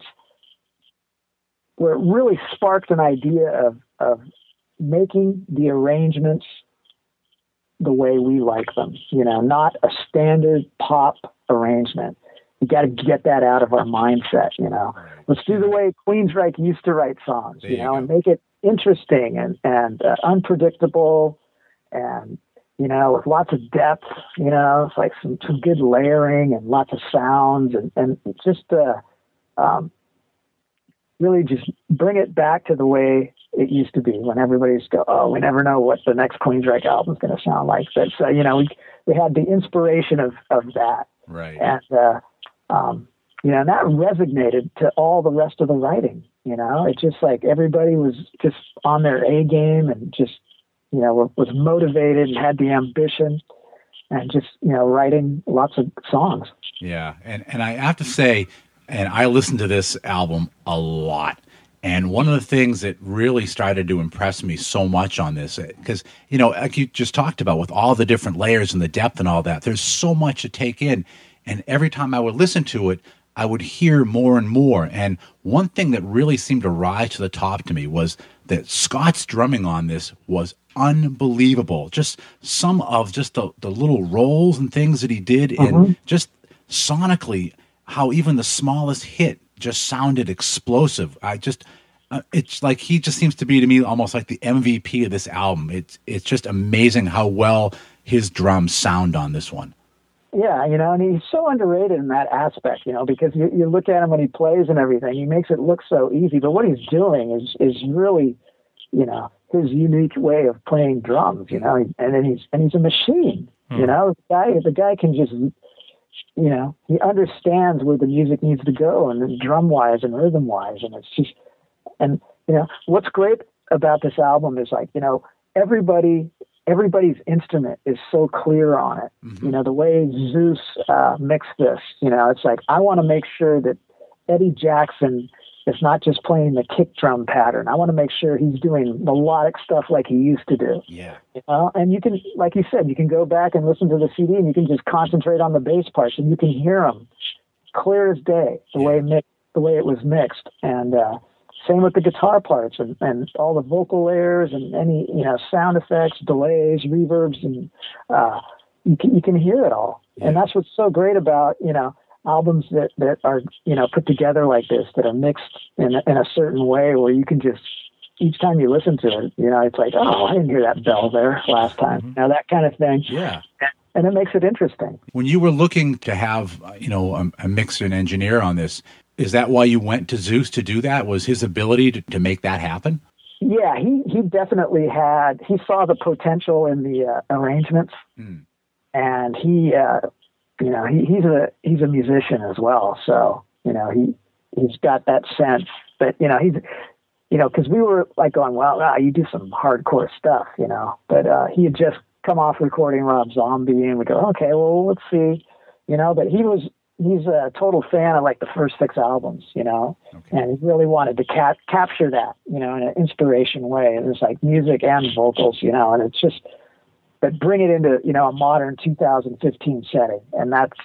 really sparked an idea of making the arrangements the way we like them, not a standard pop arrangement. We got to get that out of our mindset, Let's do the way Queensryche used to write songs, and make it interesting and unpredictable, and with lots of depth, it's like some good layering and lots of sounds, and just really just bring it back to the way it used to be, when everybody's go, oh, we never know what the next Queensryche album is going to sound like. But we had the inspiration of that, right? And that resonated to all the rest of the writing. It's just like everybody was just on their A game, and just was motivated and had the ambition, and just writing lots of songs. Yeah, and I have to say, and I listened to this album a lot. And one of the things that really started to impress me so much on this, because, like you just talked about, with all the different layers and the depth and all that, there's so much to take in. And every time I would listen to it, I would hear more and more. And one thing that really seemed to rise to the top to me was that Scott's drumming on this was unbelievable. Just some of just the little rolls and things that he did, and just sonically, how even the smallest hit just sounded explosive. It's like he just seems to be, to me, almost like the MVP of this album. It's just amazing how well his drums sound on this one. Yeah, and he's so underrated in that aspect, because you look at him when he plays and everything, he makes it look so easy, but what he's doing is really, his unique way of playing drums, and then he's a machine, the guy can just, he understands where the music needs to go, and drum-wise and rhythm-wise, and it's just, and, what's great about this album is, like, everybody's instrument is so clear on it. The way Zeus mixed this, it's like, I want to make sure that Eddie Jackson is not just playing the kick drum pattern. I want to make sure he's doing melodic stuff like he used to do. Yeah. And you can, like you said, you can go back and listen to the CD, and you can just concentrate on the bass parts, and you can hear them clear as day, the way it was mixed. And same with the guitar parts, and all the vocal layers, and any sound effects, delays, reverbs, and you can hear it all. Yeah. And that's what's so great about albums that are put together like this, that are mixed in a certain way, where you can just, each time you listen to it, it's like, oh, I didn't hear that bell there last time. That kind of thing. Yeah. And it makes it interesting. When you were looking to have a mixer and engineer on this, is that why you went to Zeus to do that? Was his ability to make that happen? Yeah, he definitely he saw the potential in the arrangements, and he's a musician as well. So, he's got that sense, but, because we were like going, well, you do some hardcore stuff, but he had just come off recording Rob Zombie, and we go, okay, well, let's see, but he was he's a total fan of like the first 6 albums, you know, and he really wanted to capture that, you know, in an inspiration way. And it's like music and vocals, you know, and it's just, but bring it into, you know, a modern 2015 setting. And that's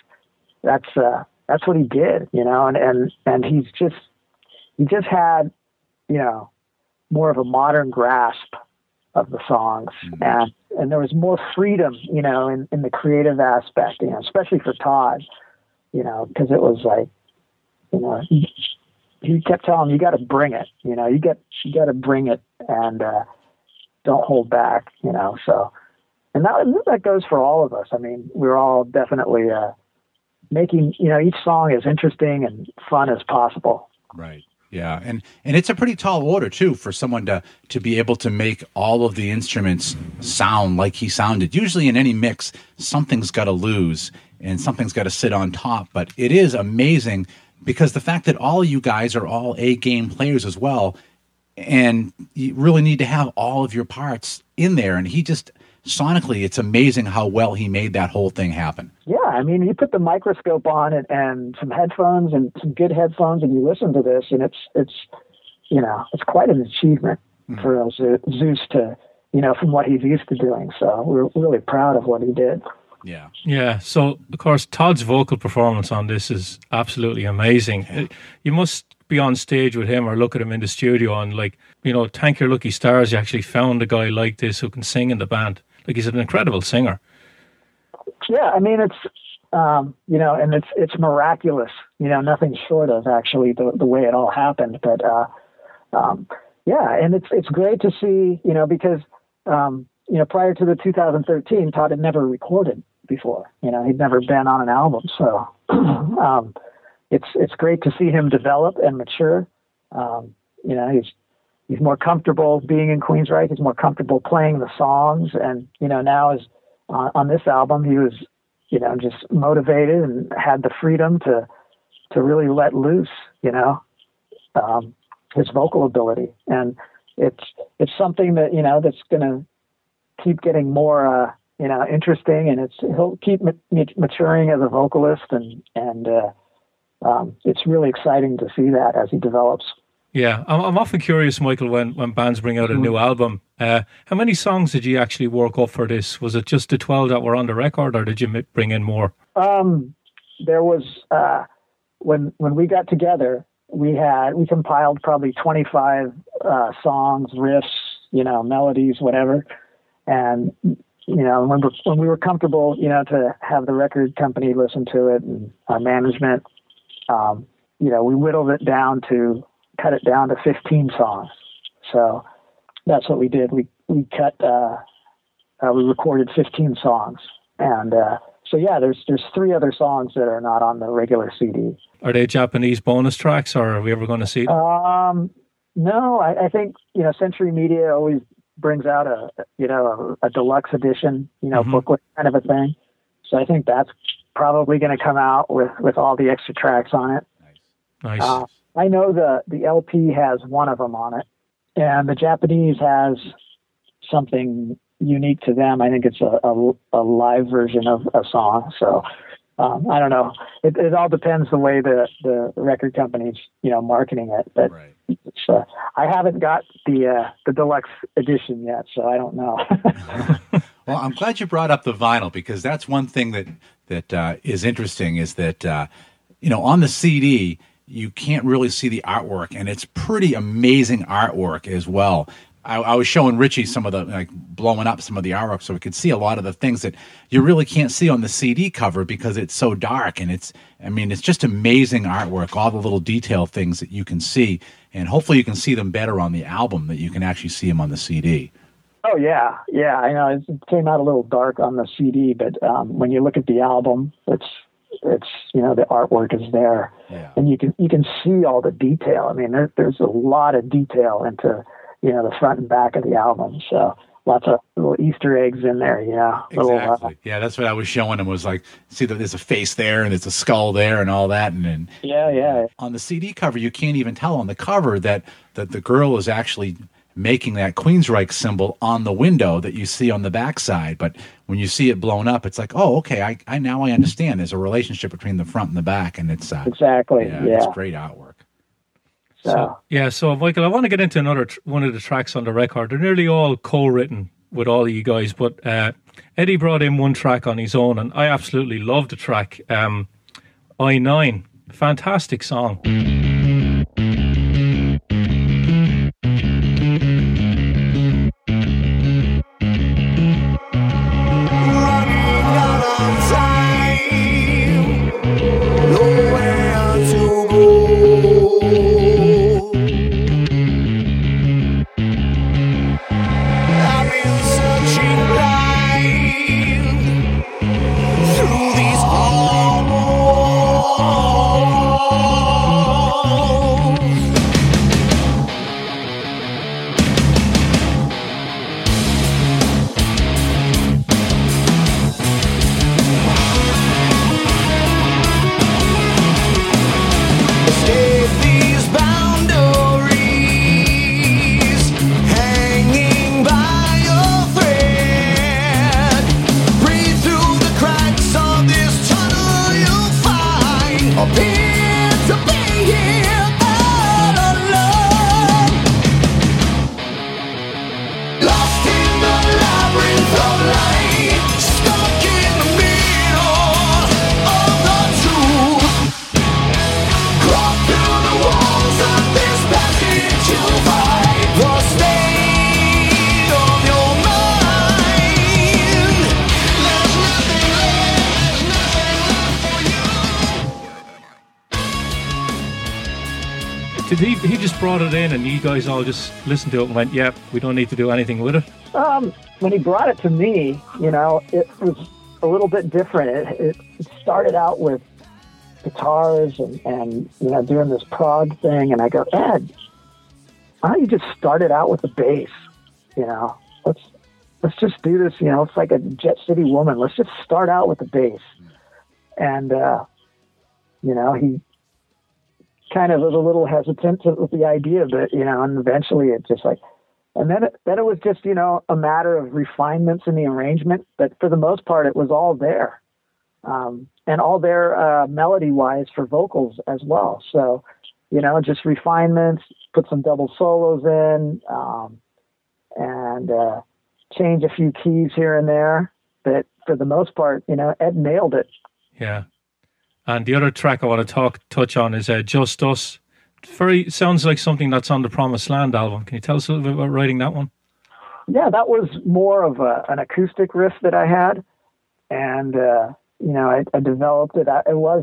what he did, you know, and he just had, you know, more of a modern grasp of the songs, and there was more freedom, you know, in the creative aspect, you know, especially for Todd, you know, because it was like, you know, he kept telling him, you got to bring it, you know, you got to bring it, and don't hold back, you know. So, and that goes for all of us. I mean, we're all definitely making, you know, each song as interesting and fun as possible. Right. Yeah, and it's a pretty tall order too for someone to be able to make all of the instruments sound like he sounded. Usually in any mix, something's got to lose and something's got to sit on top. But it is amazing because the fact that all of you guys are all A-game players as well, and you really need to have all of your parts in there. And he just sonically, it's amazing how well he made that whole thing happen. Yeah, I mean, you put the microscope on it and some headphones and some good headphones, and you listen to this, and it's you know, it's quite an achievement for Zeus to, you know, from what he's used to doing. So we're really proud of what he did. Yeah. Yeah. So, of course, Todd's vocal performance on this is absolutely amazing. Yeah. You must be on stage with him or look at him in the studio and, like, you know, thank your lucky stars you actually found a guy like this who can sing in the band. Like, he's an incredible singer. Yeah, I mean, it's, you know, and it's miraculous, you know, nothing short of actually the way it all happened. But, yeah, and it's great to see, you know, because, you know, prior to the 2013, Todd had never recorded before, you know, he'd never been on an album. So, it's great to see him develop and mature. You know, he's more comfortable being in Queensryche. He's more comfortable playing the songs. And, you know, now on this album, he was, you know, just motivated and had the freedom to really let loose, you know, his vocal ability. And it's something that, you know, that's going to keep getting more, you know, interesting, and he'll keep maturing as a vocalist, and it's really exciting to see that as he develops. Yeah, I'm often curious, Michael, when bands bring out a new album, how many songs did you actually work up for this? Was it just the 12 that were on the record, or did you bring in more? There was, when we got together, we compiled probably 25 songs, riffs, you know, melodies, whatever. And, you know, when we were comfortable, you know, to have the record company listen to it and our management, you know, we whittled it down cut it down to 15 songs. So that's what we did. We recorded 15 songs. And, so yeah, there's 3 other songs that are not on the regular CD. Are they Japanese bonus tracks, or are we ever going to see them? No, I think, you know, Century Media always brings out a deluxe edition, you know, booklet kind of a thing. So I think that's probably going to come out with all the extra tracks on it. Nice. I know the LP has one of them on it, and the Japanese has something unique to them. I think it's a live version of a song. So I don't know. It all depends the way the record company's, you know, marketing it. But right. I haven't got the deluxe edition yet, so I don't know. Well, I'm glad you brought up the vinyl, because that's one thing that is interesting, is that you know, on the CD you can't really see the artwork, and it's pretty amazing artwork as well. I was showing Richie some of the, like, blowing up some of the artwork so we could see a lot of the things that you really can't see on the CD cover because it's so dark. And it's just amazing artwork, all the little detail things that you can see. And hopefully you can see them better on the album, that you can actually see them on the CD. Oh, yeah. Yeah, I know. It came out a little dark on the CD, but when you look at the album, it's you know, the artwork is there. Yeah. And you can see all the detail. I mean, there's a lot of detail into, you know, the front and back of the album. So lots of little Easter eggs in there, you know. Exactly. Yeah, that's what I was showing him, was like, see that there's a face there and there's a skull there and all that. And yeah. On the CD cover, you can't even tell on the cover that the girl is actually making that Queensryche symbol on the window that you see on the backside. But when you see it blown up, it's like, oh, okay, I now I understand. There's a relationship between the front and the back, and it's exactly, it's great artwork. So Michael, I want to get into one of the tracks on the record. They're nearly all co-written with all of you guys, but Eddie brought in one track on his own, and I absolutely love the track. I-9, fantastic song. He just brought it in and you guys all just listened to it and went, yeah, we don't need to do anything with it? When he brought it to me, it was a little bit different. It started out with guitars and doing this prog thing, and I go, Ed, why don't you just start it out with the bass? Let's just do this, it's like a Jet City Woman. Let's just start out with the bass. And, he kind of was a little hesitant with the idea, but, and eventually it just like, and then it was just, a matter of refinements in the arrangement, but for the most part, it was all there. And all there, melody-wise for vocals as well. So, just refinements, put some double solos in, and change a few keys here and there. But for the most part, Ed nailed it. Yeah. And the other track I want to touch on is Just Us. Sounds like something that's on the Promised Land album. Can you tell us a little bit about writing that one? Yeah, that was more of an acoustic riff that I had. And, I developed it. It was,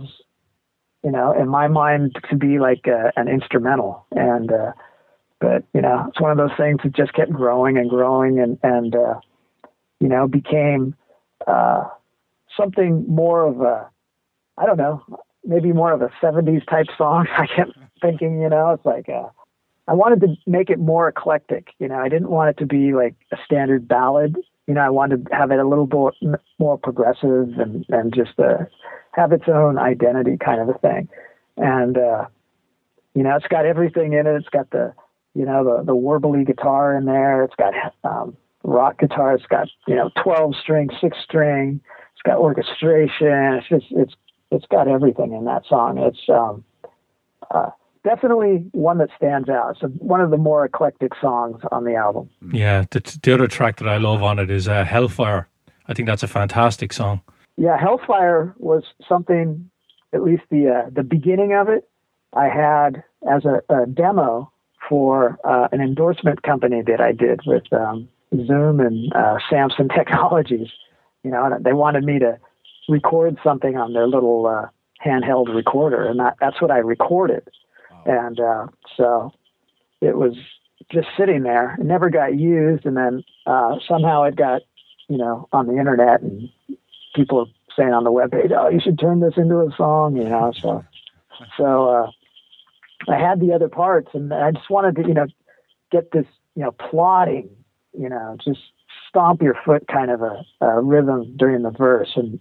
in my mind to be like an instrumental. And, but, it's one of those things that just kept growing and growing and became something more of a, I don't know, maybe more of a 70s type song. I kept thinking, it's like, I wanted to make it more eclectic. I didn't want it to be like a standard ballad. I wanted to have it a little bit more progressive and just have its own identity kind of a thing. And, it's got everything in it. It's got the warbly guitar in there. It's got rock guitar. It's got, 12 string, 6 string. It's got orchestration. It's got everything in that song. It's definitely one that stands out. It's one of the more eclectic songs on the album. Yeah, the other track that I love on it is Hellfire. I think that's a fantastic song. Yeah, Hellfire was something, at least the beginning of it, I had as a demo for an endorsement company that I did with Zoom and Samson Technologies. They wanted me to record something on their little handheld recorder, and that's what I recorded. Wow. And so it was just sitting there. It never got used, and then somehow it got, on the internet, and people are saying on the webpage, "Oh, you should turn this into a song," So I had the other parts, and I just wanted to, get this, plodding, just stomp your foot kind of a rhythm during the verse, and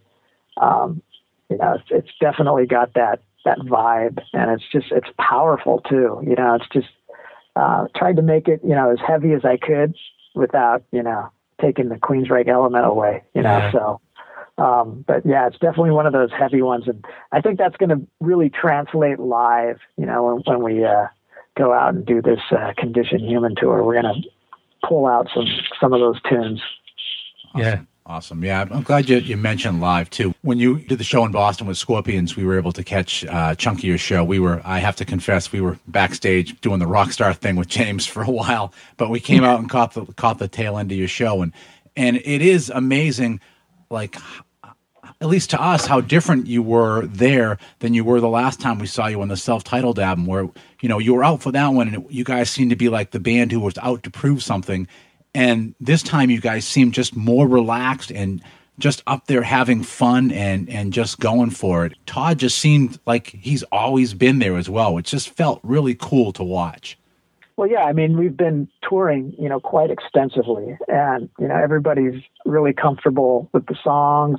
it's definitely got that vibe, and it's powerful too. It's just tried to make it, as heavy as I could without, taking the Queensryche element away, so. But yeah, it's definitely one of those heavy ones. And I think that's going to really translate live, when we go out and do this Condition Human tour. We're going to pull out some of those tunes. Awesome. Yeah. Awesome. Yeah, I'm glad you mentioned live, too. When you did the show in Boston with Scorpions, we were able to catch a chunk of your show. I have to confess, we were backstage doing the rock star thing with James for a while, but we came out and caught the tail end of your show. And it is amazing, like, at least to us, how different you were there than you were the last time we saw you on the self-titled album, where, you were out for that one, and you guys seemed to be like the band who was out to prove something. And this time you guys seem just more relaxed and just up there having fun and just going for it. Todd just seemed like he's always been there as well, which just felt really cool to watch. Well, yeah, I mean, we've been touring, quite extensively, and, everybody's really comfortable with the songs.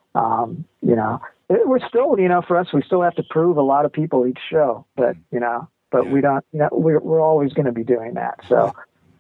We're still, for us, we still have to prove a lot of people each show, but we don't, we're always going to be doing that. So,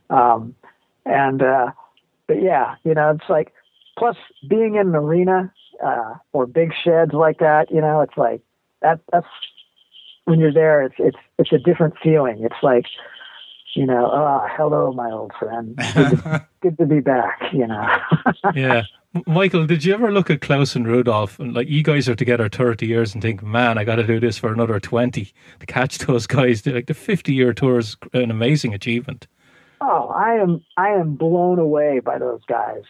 but yeah, it's like, plus being in an arena, or big sheds like that, it's like that's when you're there, it's a different feeling. It's like, hello, my old friend. Good to be back, Yeah. Michael, did you ever look at Klaus and Rudolph, and like, you guys are together 30 years and think, man, I got to do this for another 20 to catch those guys? Like, the 50-year tour is an amazing achievement. Oh, I am blown away by those guys.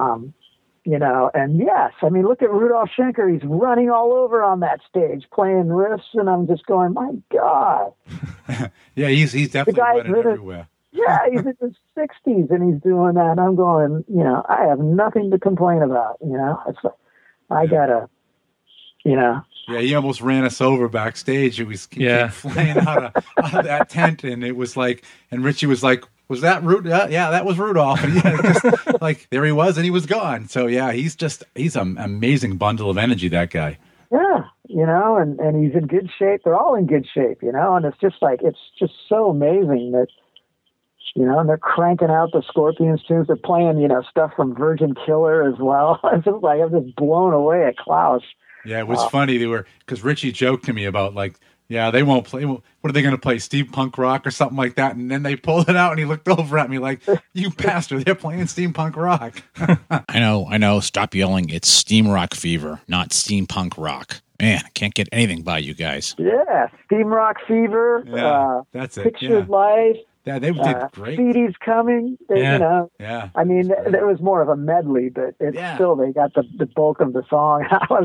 And yes, I mean, look at Rudolph Schenker. He's running all over on that stage playing riffs, and I'm just going, my God. Yeah, he's definitely running everywhere. Yeah, he's in his 60s and he's doing that. And I'm going, I have nothing to complain about. It's like, I gotta, Yeah, he almost ran us over backstage. It was came flying out of that tent, and it was like, and Richie was like, "Was that Rudolph?" Yeah, that was Rudolph. And just like there he was, and he was gone. So yeah, he's an amazing bundle of energy. That guy. Yeah, and he's in good shape. They're all in good shape, and it's just like, it's just so amazing that. And they're cranking out the Scorpions tunes. They're playing, stuff from Virgin Killer as well. It's just like, I'm just blown away at Klaus. Yeah, it was funny. Because Richie joked to me about they won't play. What are they going to play? Steam punk rock or something like that? And then they pulled it out, and he looked over at me like, "You bastard! They're playing steampunk rock." I know. Stop yelling. It's steam rock fever, not steampunk rock. Man, I can't get anything by you guys. Yeah, steam rock fever. Yeah, that's it. Pictured Life. Yeah, they did great. Speedy's Coming. Yeah. I mean, there was more of a medley, but still they got the bulk of the song.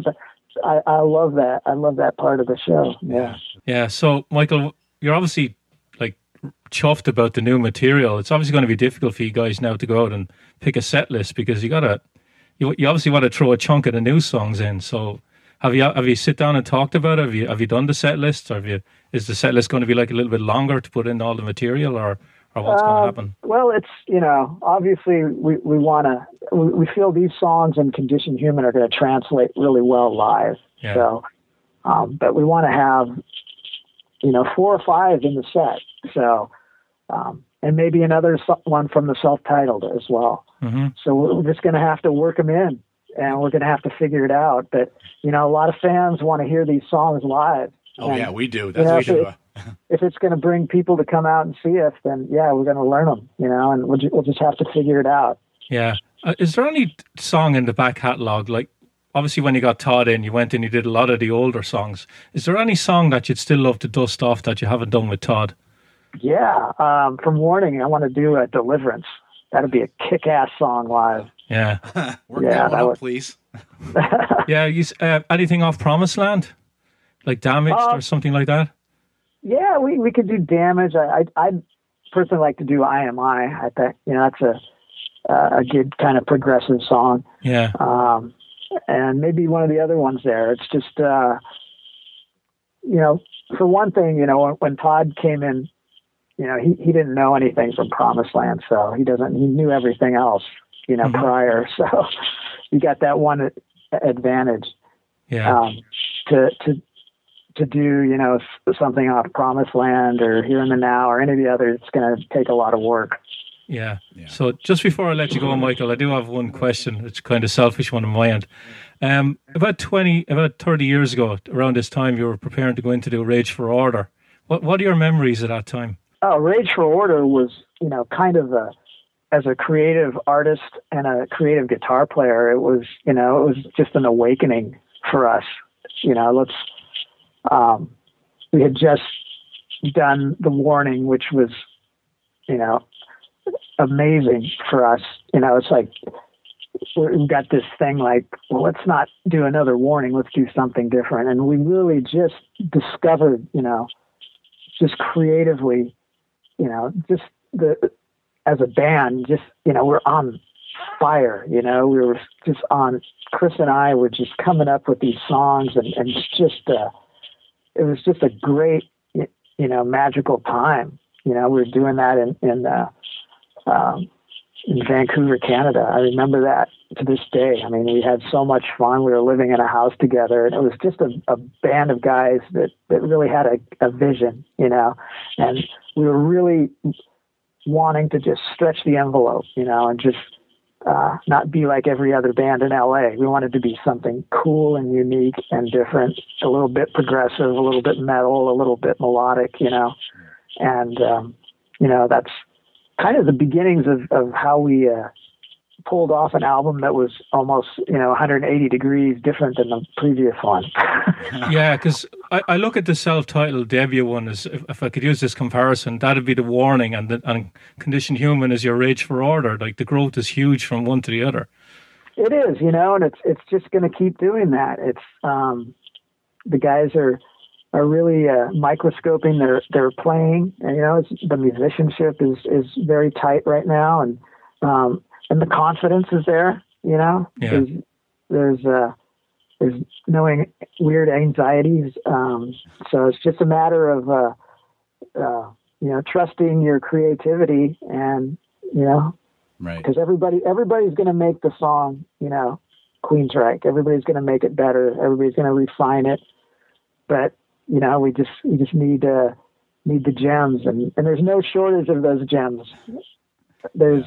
I love that. I love that part of the show. Yeah. Yeah. So, Michael, you're obviously like chuffed about the new material. It's obviously going to be difficult for you guys now to go out and pick a set list, because you obviously want to throw a chunk of the new songs in. So, have you sit down and talked about it? Have you done the set list, or is the set list going to be like a little bit longer to put in all the material, or what's going to happen? Well, it's, obviously we feel these songs and Condition Human are going to translate really well live. Yeah. So, but we want to have, 4 or 5 in the set. So, and maybe another one from the self-titled as well. Mm-hmm. So we're just going to have to work them in. And we're going to have to figure it out. But, a lot of fans want to hear these songs live. Oh, and, yeah, we do. That's what we do. If it's going to bring people to come out and see us, then, yeah, we're going to learn them, and we'll just have to figure it out. Yeah. Is there any song in the back catalogue, like, obviously when you got Todd in, you went and you did a lot of the older songs. Is there any song that you'd still love to dust off that you haven't done with Todd? Yeah. From Warning, I want to do a Deliverance. That'd be a kick-ass song live. Yeah. Work that one out, please. Yeah. Anything off Promised Land? Like Damaged or something like that? Yeah, we could do Damage. I'd personally like to do I Am I. I think, that's a good kind of progressive song. Yeah. And maybe one of the other ones there. It's just, for one thing, when Todd came in, he didn't know anything from Promised Land, so he knew everything else, Mm-hmm. prior. So you got that one advantage. Yeah. To to do, you know, something off Promised Land or Here and the Now or any of the others, it's going to take a lot of work. Yeah. So just before I let you go, Michael, I do have one question. It's kind of selfish one on my end. About 30 years ago, around this time, you were preparing to go in to do Rage for Order. What are your memories at that time? Oh, Rage for Order was, you know, kind of as a creative artist and a creative guitar player, it was just an awakening for us. You know, we had just done The Warning, which was, you know, amazing for us. You know, it's like we've got this thing like, well, let's not do another Warning, let's do something different. And we really just discovered, you know, just creatively, you know, just as a band, just, you know, we're on fire, you know, we were just on, Chris and I were just coming up with these songs and just, it was just a great, you know, magical time. You know, we were doing that in Vancouver, Canada. I remember that to this day. I mean, we had so much fun. We were living in a house together, and it was just a band of guys that really had a vision, you know, and we were really wanting to just stretch the envelope, you know, and just not be like every other band in LA. We wanted to be something cool and unique and different, a little bit progressive, a little bit metal, a little bit melodic, you know, and, you know, that's kind of the beginnings of how we pulled off an album that was almost, you know, 180 degrees different than the previous one. Yeah, because I look at the self-titled debut one as, if I could use this comparison, that'd be The Warning, and Conditioned Human is your Rage for Order. Like, the growth is huge from one to the other. It is, you know, and it's just going to keep doing that. It's the guys are really microscoping their playing. And, you know, the musicianship is very tight right now, and the confidence is there. You know, yeah. There's no weird anxieties. So it's just a matter of you know, trusting your creativity, and you know, right? Because everybody's going to make the song, you know, Queensryche. Everybody's going to make it better. Everybody's going to refine it, but you know, we just need the gems, and there's no shortage of those gems. There's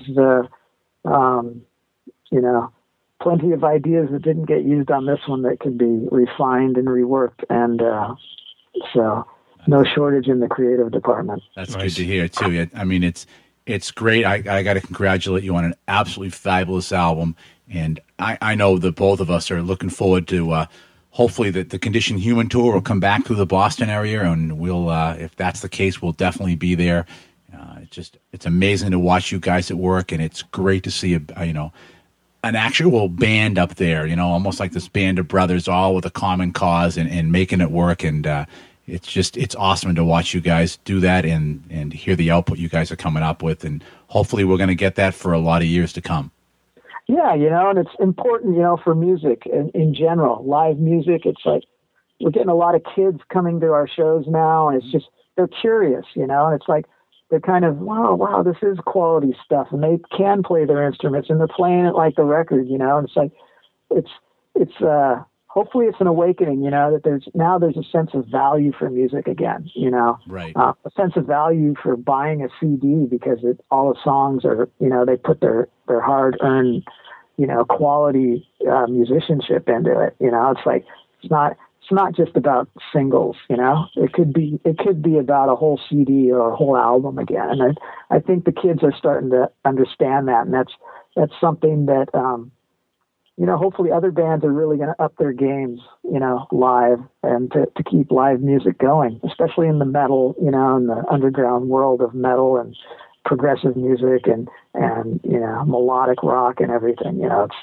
you know, plenty of ideas that didn't get used on this one that could be refined and reworked, and so no shortage in the creative department. That's nice. Good to hear too. I mean, it's great. I got to congratulate you on an absolutely fabulous album, and I know that both of us are looking forward to. Hopefully the Conditioned Human tour will come back to the Boston area, and we'll, if that's the case, we'll definitely be there. It's amazing to watch you guys at work, and it's great to see an actual band up there, you know, almost like this band of brothers, all with a common cause and making it work. And it's awesome to watch you guys do that and hear the output you guys are coming up with, and hopefully we're going to get that for a lot of years to come. Yeah, you know, and it's important, you know, for music in general, live music. It's like we're getting a lot of kids coming to our shows now, and it's just, they're curious, you know, and it's like they're kind of, wow, this is quality stuff, and they can play their instruments, and they're playing it like the record, you know, and it's like, it's hopefully it's an awakening, you know, that there's a sense of value for music again, you know, right? A sense of value for buying a CD, because all the songs are, you know, they put their hard-earned, you know, quality musicianship into it. You know, it's like it's not just about singles. You know, it could be about a whole CD or a whole album again. And I think the kids are starting to understand that, and that's something that. You know, hopefully other bands are really going to up their games, you know, live, and to keep live music going, especially in the metal, you know, in the underground world of metal and progressive music and you know, melodic rock and everything. You know,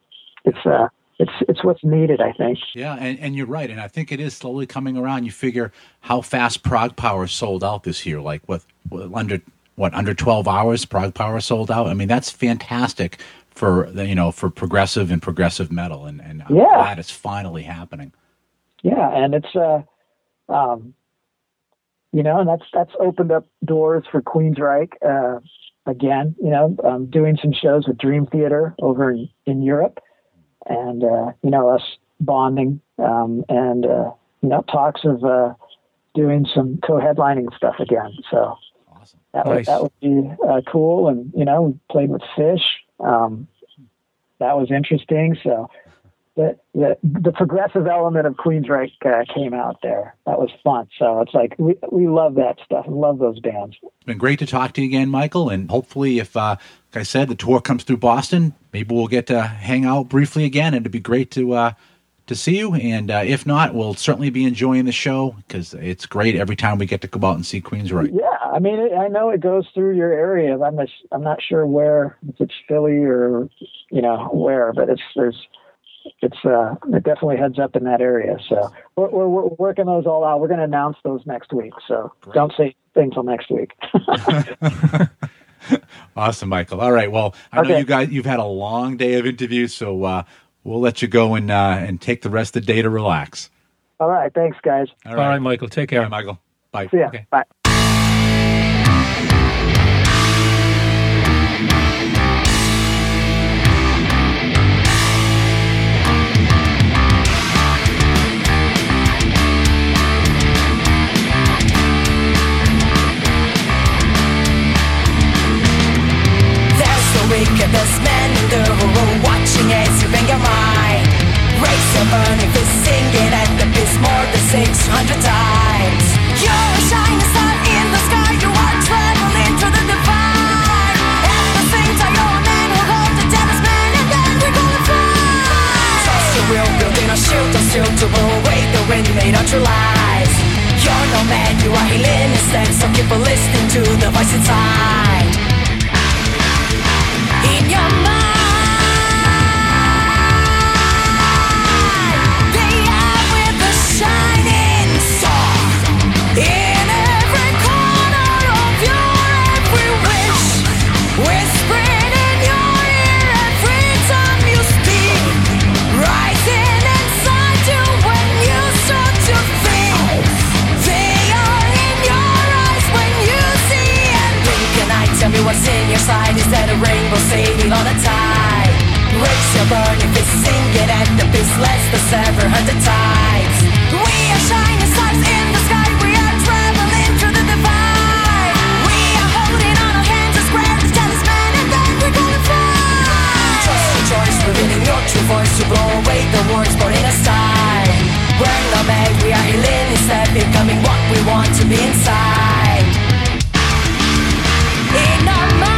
it's what's needed, I think. Yeah, and you're right, and I think it is slowly coming around. You figure how fast Prog Power sold out this year, like under 12 hours, Prog Power sold out. I mean, that's fantastic for progressive and progressive metal, and I'm glad it's finally happening. Yeah, and it's you know, and that's opened up doors for Queensryche again. You know, doing some shows with Dream Theater over in Europe, and you know, us bonding, and talks of doing some co-headlining stuff again. So Awesome. that would be cool. And we played with Fish. That was interesting. So the progressive element of Queensryche came out there. That was fun. So it's like we love that stuff and love those bands. It's been great to talk to you again, Michael. And hopefully, if, like I said, the tour comes through Boston, maybe we'll get to hang out briefly again. It'd be great to see you. And if not, we'll certainly be enjoying the show because it's great every time we get to go out and see Queensryche. Yeah, I mean, I know it goes through your area. I'm not sure where, if it's Philly or where, but it definitely heads up in that area. So we're working those all out. We're going to announce those next week. So Great. Don't say anything till next week. Awesome, Michael. All right. Well, I know you guys, you've had a long day of interviews, so we'll let you go and take the rest of the day to relax. All right. Thanks, guys. All right, Michael. Take care. All right, Michael. Bye. See ya. Okay. Bye. Wickedest man in the world watching as you bang your mind. Raise your burning fist, singing at the beast more than 600 times. You're a shining star in the sky, you are traveling through the divine. At the same time, you're a man who holds the talisman, and then we're gonna fly. Trust your will, building a shield of steel to blow away the wind made out your lies. You're no man, you are healing instead, so keep listening to the voice inside. In your mind, they are with the shining star. In every corner of your every wish, whispering in your ear every time you speak, rising inside you when you start to think. They are in your eyes when you see and blink. Can I tell me what's in your side? Is that a rainbow sailing on a tide? Raise your burning fist, singing at the beast, less than 700 times. We are shining stars in the sky, we are traveling through the divide. We are holding on our hands and spread the talisman, and then we're gonna fly. Trust your choice, revealing your true voice to blow away the words born in a style. We're not mad, we are healing instead, becoming what we want to be inside. In our mind,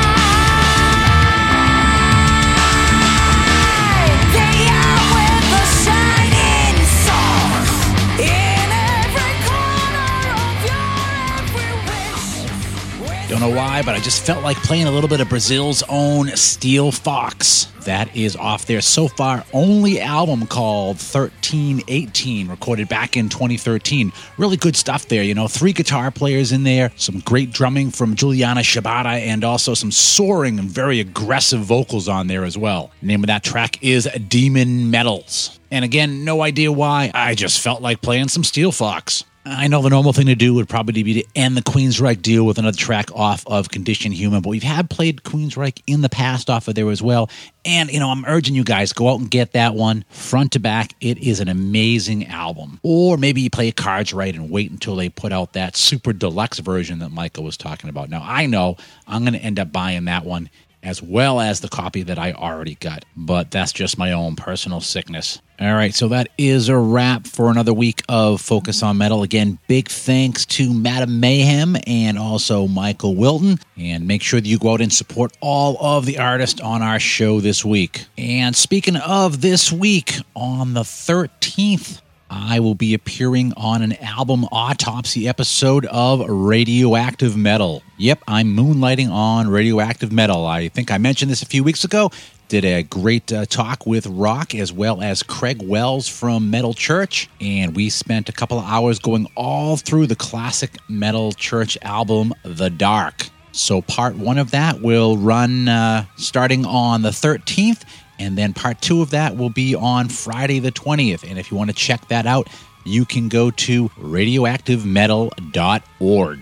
they are with the shining star. In every corner of your every wish. Don't know why, but I just felt like playing a little bit of Brazil's own Steel Fox. That is off their so far only album called 1318, recorded back in 2013. Really good stuff there, 3 guitar players in there, some great drumming from Juliana Shibata, and also some soaring and very aggressive vocals on there as well. The name of that track is Demon Metals. And again, no idea why, I just felt like playing some Steel Fox. I know the normal thing to do would probably be to end the Queensryche deal with another track off of Condition Human, but we've had played Queensryche in the past off of there as well. And, I'm urging you guys, go out and get that one front to back. It is an amazing album. Or maybe you play cards right and wait until they put out that super deluxe version that Michael was talking about. Now, I know I'm going to end up buying that one as well as the copy that I already got. But that's just my own personal sickness. All right, so that is a wrap for another week of Focus on Metal. Again, big thanks to Madam Mayhem and also Michael Wilton. And make sure that you go out and support all of the artists on our show this week. And speaking of this week, on the 13th, I will be appearing on an album autopsy episode of Radioactive Metal. Yep, I'm moonlighting on Radioactive Metal. I think I mentioned this a few weeks ago. Did a great talk with Rock as well as Craig Wells from Metal Church. And we spent a couple of hours going all through the classic Metal Church album, The Dark. So part 1 of that will run starting on the 13th. And then part 2 of that will be on Friday the 20th. And if you want to check that out, you can go to radioactivemetal.org.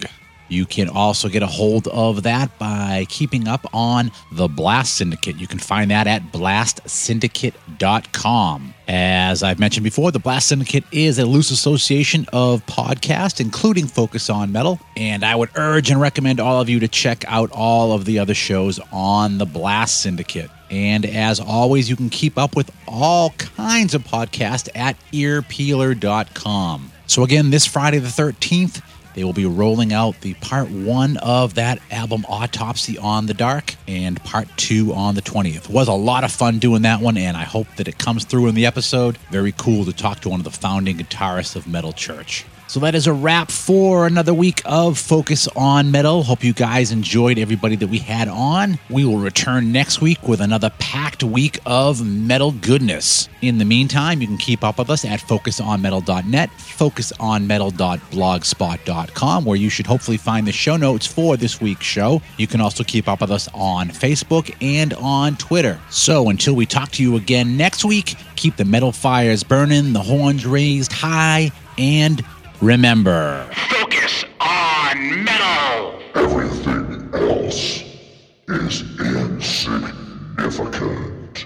You can also get a hold of that by keeping up on the Blast Syndicate. You can find that at blastsyndicate.com. As I've mentioned before, the Blast Syndicate is a loose association of podcasts, including Focus on Metal. And I would urge and recommend all of you to check out all of the other shows on the Blast Syndicate. And as always, you can keep up with all kinds of podcasts at earpeeler.com. So again, this Friday the 13th, they will be rolling out the part 1 of that album, Autopsy on the Dark, and part 2 on the 20th. It was a lot of fun doing that one, and I hope that it comes through in the episode. Very cool to talk to one of the founding guitarists of Metal Church. So that is a wrap for another week of Focus on Metal. Hope you guys enjoyed everybody that we had on. We will return next week with another packed week of metal goodness. In the meantime, you can keep up with us at focusonmetal.net, focusonmetal.blogspot.com, where you should hopefully find the show notes for this week's show. You can also keep up with us on Facebook and on Twitter. So until we talk to you again next week, keep the metal fires burning, the horns raised high, and remember, Focus on metal! Everything else is insignificant.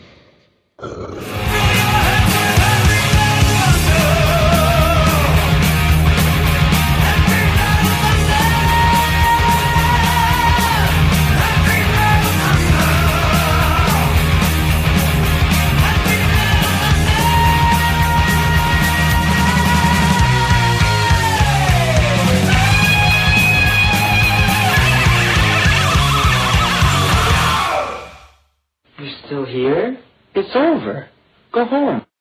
You're still here? It's over. Go home.